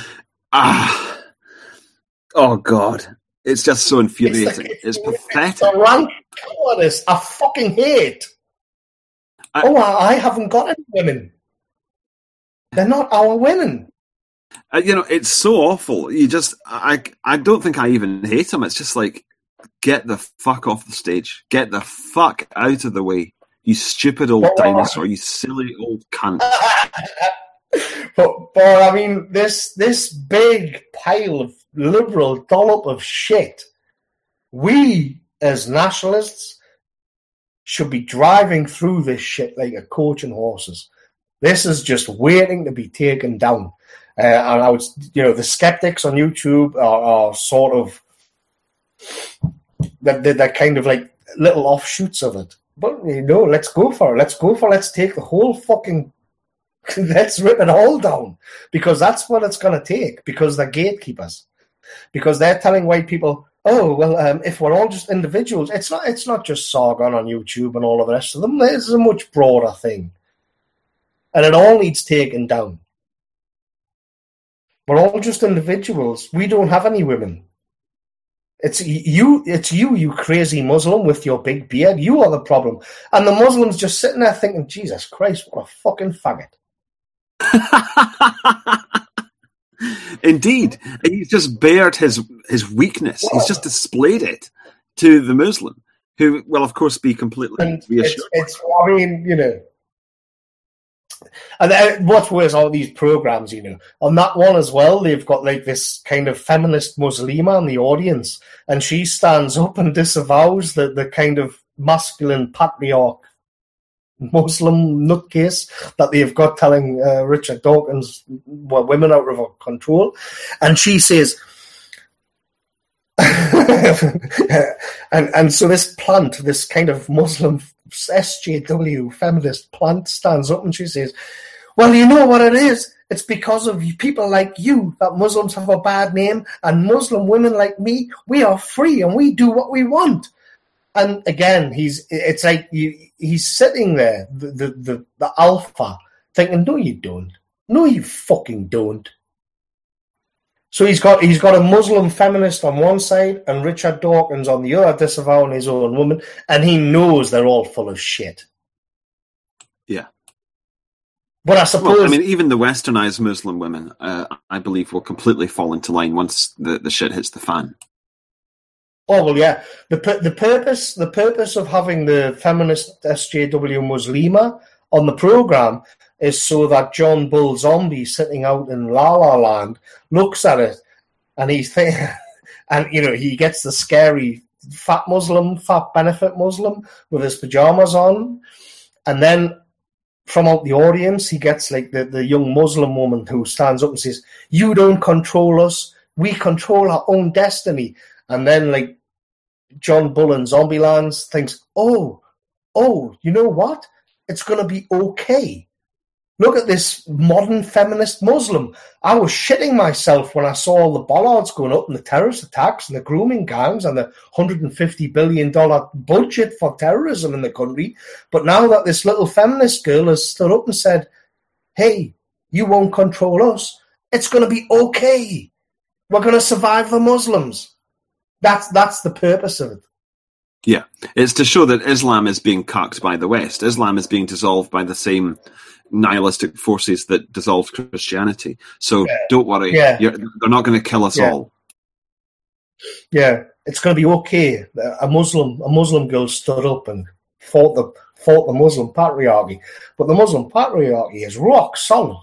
Ah, oh God, it's just so infuriating. It's, it's, it's pathetic. It's a rank cowardice. I fucking hate. I, oh, I, I haven't got any women. They're not our women. Uh, you know, it's so awful. You just, I, I don't think I even hate him. It's just like, get the fuck off the stage. Get the fuck out of the way. You stupid old what, dinosaur. You silly old cunt. But, but I mean, this this big pile of liberal dollop of shit, we as nationalists should be driving through this shit like a coach and horses. This is just waiting to be taken down. Uh, and I would, you know, the skeptics on YouTube are, are sort of, they're, they're kind of like little offshoots of it. But, you know, let's go for it. Let's go for it. Let's take the whole fucking let's rip it all down, because that's what it's going to take, because they're gatekeepers, because they're telling white people, oh, well, um, if we're all just individuals, it's not It's not just Sargon on YouTube and all of the rest of them. This is a much broader thing. And it all needs taken down. We're all just individuals. We don't have any women. It's you, it's you, you crazy Muslim with your big beard. You are the problem. And the Muslim's just sitting there thinking, Jesus Christ, what a fucking faggot. Indeed, he's just bared his his weakness. Well, he's just displayed it to the Muslim, who will, of course, be completely reassured. It's, it's, I mean, you know, and then what's worse, all these programs, you know, on that one as well, they've got like this kind of feminist Muslima in the audience, and she stands up and disavows the the kind of masculine patriarch Muslim nutcase that they've got telling uh, Richard Dawkins well, women out of control. And she says, and and so this plant, this kind of Muslim S J W feminist plant, stands up and she says, well, you know what it is? It's because of people like you that Muslims have a bad name, and Muslim women like me, we are free and we do what we want. And again, he's it's like you, he's sitting there, the, the, the, the alpha, thinking, no, you don't. No, you fucking don't. So he's got he's got a Muslim feminist on one side and Richard Dawkins on the other, disavowing his own woman, and he knows they're all full of shit. Yeah. But I suppose... Well, I mean, even the westernized Muslim women, uh, I believe, will completely fall into line once the, the shit hits the fan. Oh well, yeah. The the purpose the purpose of having the feminist S J W Muslima on the program is so that John Bull Zombie sitting out in La La Land looks at it and he's think, and you know he gets the scary fat Muslim, fat benefit Muslim with his pajamas on, and then from out the audience he gets like the, the young Muslim woman who stands up and says, "You don't control us, we control our own destiny." And then like John Bull in Zombieland thinks, "Oh, oh, you know what? It's going to be okay. Look at this modern feminist Muslim. I was shitting myself when I saw all the bollards going up and the terrorist attacks and the grooming gangs and the one hundred fifty billion dollars budget for terrorism in the country. But now that this little feminist girl has stood up and said, hey, you won't control us, it's going to be okay. We're going to survive the Muslims." That's, that's the purpose of it. Yeah, it's to show that Islam is being cucked by the West. Islam is being dissolved by the same nihilistic forces that dissolved Christianity. So yeah. don't worry, yeah. You're, they're not going to kill us yeah. all. Yeah, it's going to be okay. A Muslim, a Muslim girl stood up and fought the fought the Muslim patriarchy, but the Muslim patriarchy is rock solid.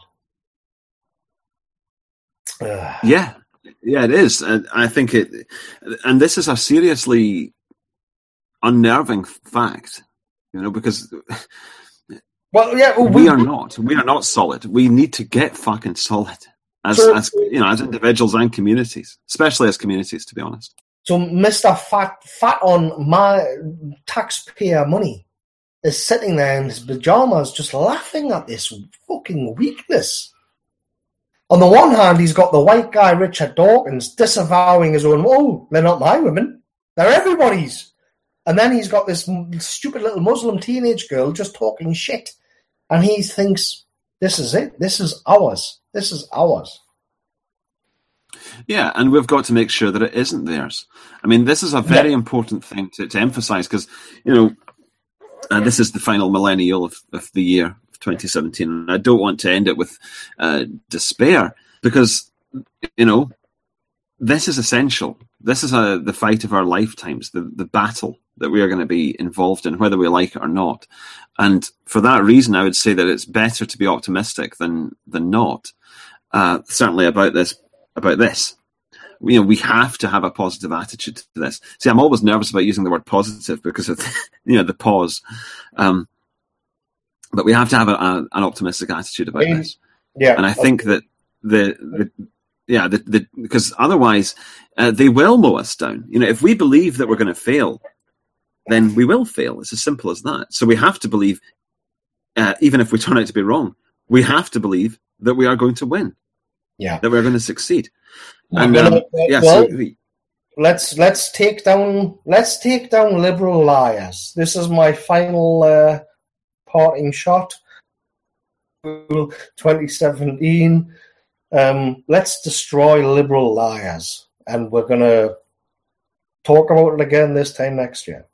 Uh, yeah, yeah, it is. And I think it, and this is a seriously unnerving fact, you know, because. Well, yeah, well, we, we are not. We are not solid. We need to get fucking solid as, so, as you know, as individuals and communities, especially as communities, to be honest. So, Mister Fat Fat on my taxpayer money is sitting there in his pajamas, just laughing at this fucking weakness. On the one hand, he's got the white guy Richard Dawkins disavowing his own. Oh, they're not my women; they're everybody's. And then he's got this stupid little Muslim teenage girl just talking shit. And he thinks, this is it. This is ours. This is ours. Yeah, and we've got to make sure that it isn't theirs. I mean, this is a very yeah. important thing to, to emphasize because, you know, and this is the final millennial of, of the year of twenty seventeen. And I don't want to end it with uh, despair because, you know, this is essential. This is a, the fight of our lifetimes, the, the battle that we are going to be involved in, whether we like it or not. And for that reason, I would say that it's better to be optimistic than than not. Uh, certainly about this. About this, you know, we have to have a positive attitude to this. See, I'm always nervous about using the word positive because of you know the pause. Um, but we have to have a, a, an optimistic attitude about mm. this. Yeah, and I think that the, the yeah the, the because otherwise uh, they will mow us down. You know, if we believe that we're going to fail, then we will fail. It's as simple as that. So we have to believe, uh, even if we turn out to be wrong, we have to believe that we are going to win. Yeah, that we're going to succeed. And um, uh, yeah, well, so we, let's let's take down let's take down liberal liars. This is my final uh, parting shot. twenty seventeen. Um, let's destroy liberal liars, and we're going to talk about it again this time next year.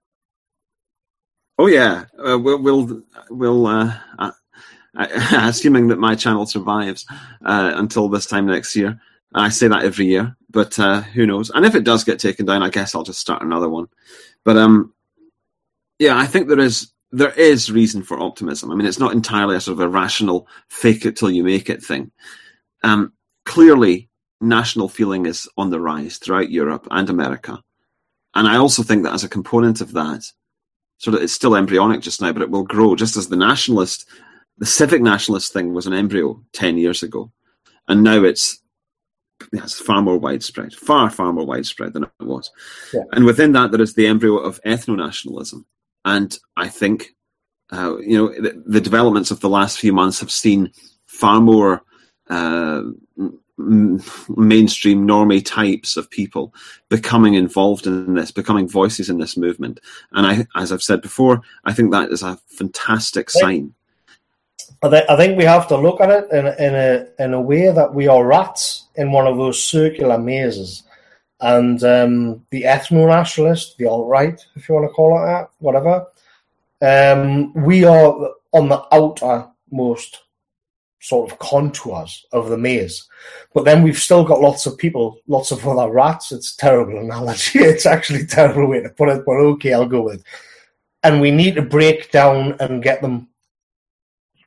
Oh yeah, uh, we'll we'll we'll. Uh, uh, assuming that my channel survives uh, until this time next year. I say that every year, but uh, who knows? And if it does get taken down, I guess I'll just start another one. But um, yeah, I think there is there is reason for optimism. I mean, it's not entirely a sort of a rational fake it till you make it thing. Um, clearly, national feeling is on the rise throughout Europe and America. And I also think that as a component of that, sort of it's still embryonic just now, but it will grow just as the nationalist The civic nationalist thing was an embryo ten years ago, and now it's, it's far more widespread, far, far more widespread than it was. Yeah. And within that, there is the embryo of ethno-nationalism. And I think, uh, you know, the, the developments of the last few months have seen far more uh, m- mainstream normie types of people becoming involved in this, becoming voices in this movement. And I, as I've said before, I think that is a fantastic sign. I, th- I think we have to look at it in, in a in a way that we are rats in one of those circular mazes, and um, the ethno-nationalist, the alt-right, if you want to call it that, whatever, um, we are on the outermost sort of contours of the maze. But then we've still got lots of people, lots of other rats. It's a terrible analogy. It's actually a terrible way to put it, but okay, I'll go with it. And we need to break down and get them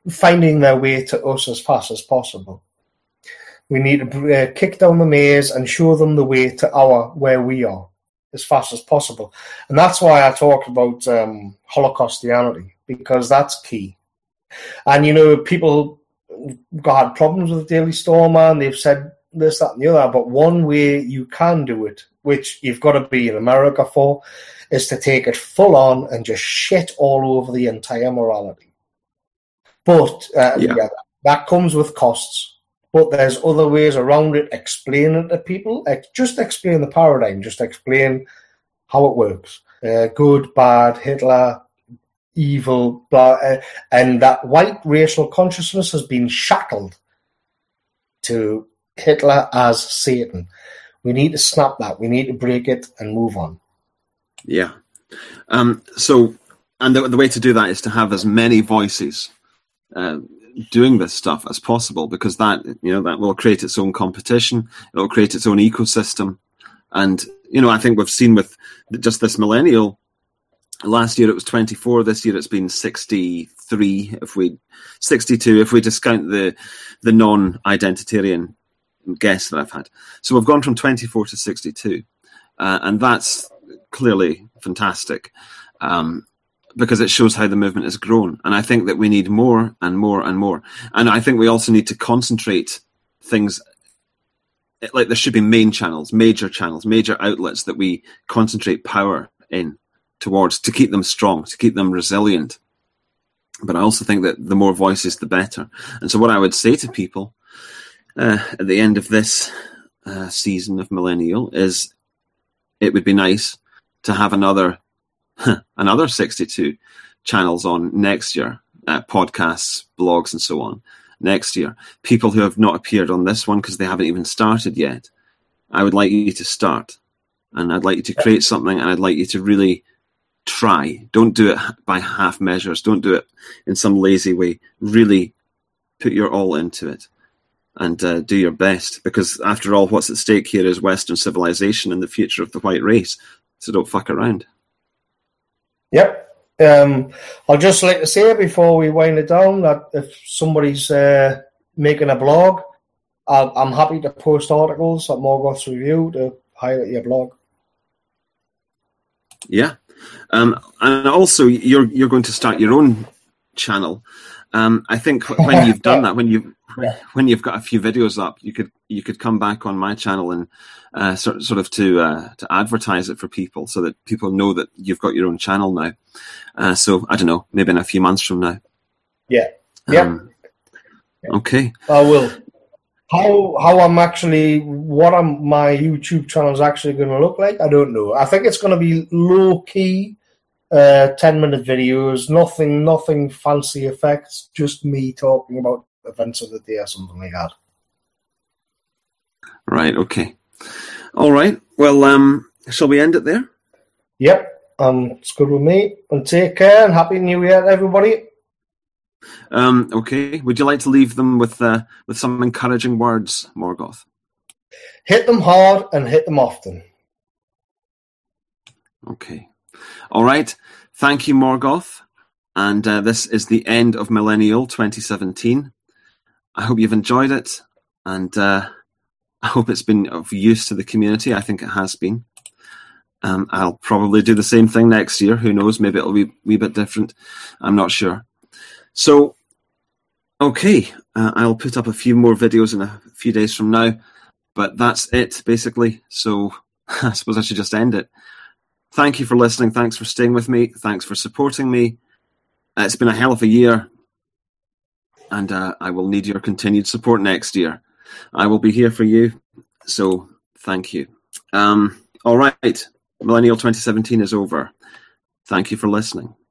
finding their way to us as fast as possible. We need to uh, kick down the maze and show them the way to our where we are as fast as possible. And that's why I talked about um, Holocaustianity, because that's key. And, you know, people got problems with Daily Stormer, and they've said this, that, and the other, but one way you can do it, which you've got to be in America for, is to take it full on and just shit all over the entire morality. But uh, yeah. Yeah, that comes with costs. But there's other ways around it. Explain it to people. Just explain the paradigm. Just explain how it works. Uh, good, bad, Hitler, evil, blah. Uh, and that white racial consciousness has been shackled to Hitler as Satan. We need to snap that. We need to break it and move on. Yeah. Um, so, and the, the way to do that is to have as many voices uh, doing this stuff as possible, because that, you know, that will create its own competition. It will create its own ecosystem. And, you know, I think we've seen with just this millennial, last year it was twenty-four, this year it's been sixty-three, if we, sixty-two, if we discount the, the non-identitarian guests that I've had. So we've gone from twenty-four to sixty-two. Uh, and that's clearly fantastic. Um, because it shows how the movement has grown. And I think that we need more and more and more. And I think we also need to concentrate things, like there should be main channels, major channels, major outlets that we concentrate power in towards, to keep them strong, to keep them resilient. But I also think that the more voices, the better. And so what I would say to people uh, at the end of this uh, season of Millennial is it would be nice to have another another sixty-two channels on next year, uh, podcasts, blogs, and so on. Next year, people who have not appeared on this one because they haven't even started yet, I would like you to start, and I'd like you to create something, and I'd like you to really try. Don't do it by half measures. Don't do it in some lazy way. Really put your all into it and uh, do your best, because after all, what's at stake here is Western civilization and the future of the white race. So don't fuck around. Yep. Um, I'll just like to say before we wind it down that if somebody's uh, making a blog, I'll, I'm happy to post articles at Morgoth's Review to highlight your blog. Yeah. Um, and also, you're you're going to start your own channel. Um, I think when you've done that, when you yeah. when you've got a few videos up, you could you could come back on my channel and uh, sort sort of to uh, to advertise it for people, so that people know that you've got your own channel now. Uh, so I don't know, maybe in a few months from now. Yeah. Yeah. Um, okay. I will. How how I'm actually what I'm my YouTube channel is actually going to look like, I don't know. I think it's going to be low key. Uh, ten minute videos, nothing, nothing fancy effects, just me talking about events of the day or something like that. Right. Okay. All right. Well, um, shall we end it there? Yep. Um, it's good with me. And take care and happy New Year, everybody. Um. Okay. Would you like to leave them with uh, with some encouraging words, Morgoth? Hit them hard and hit them often. Okay. All right. Thank you, Morgoth. And uh, this is the end of Millennial twenty seventeen. I hope you've enjoyed it. And uh, I hope it's been of use to the community. I think it has been. Um, I'll probably do the same thing next year. Who knows? Maybe it'll be a wee bit different. I'm not sure. So, okay. Uh, I'll put up a few more videos in a few days from now. But that's it, basically. So I suppose I should just end it. Thank you for listening. Thanks for staying with me. Thanks for supporting me. Uh, it's been a hell of a year. And uh, I will need your continued support next year. I will be here for you. So thank you. Um, all right. Millennial twenty seventeen is over. Thank you for listening.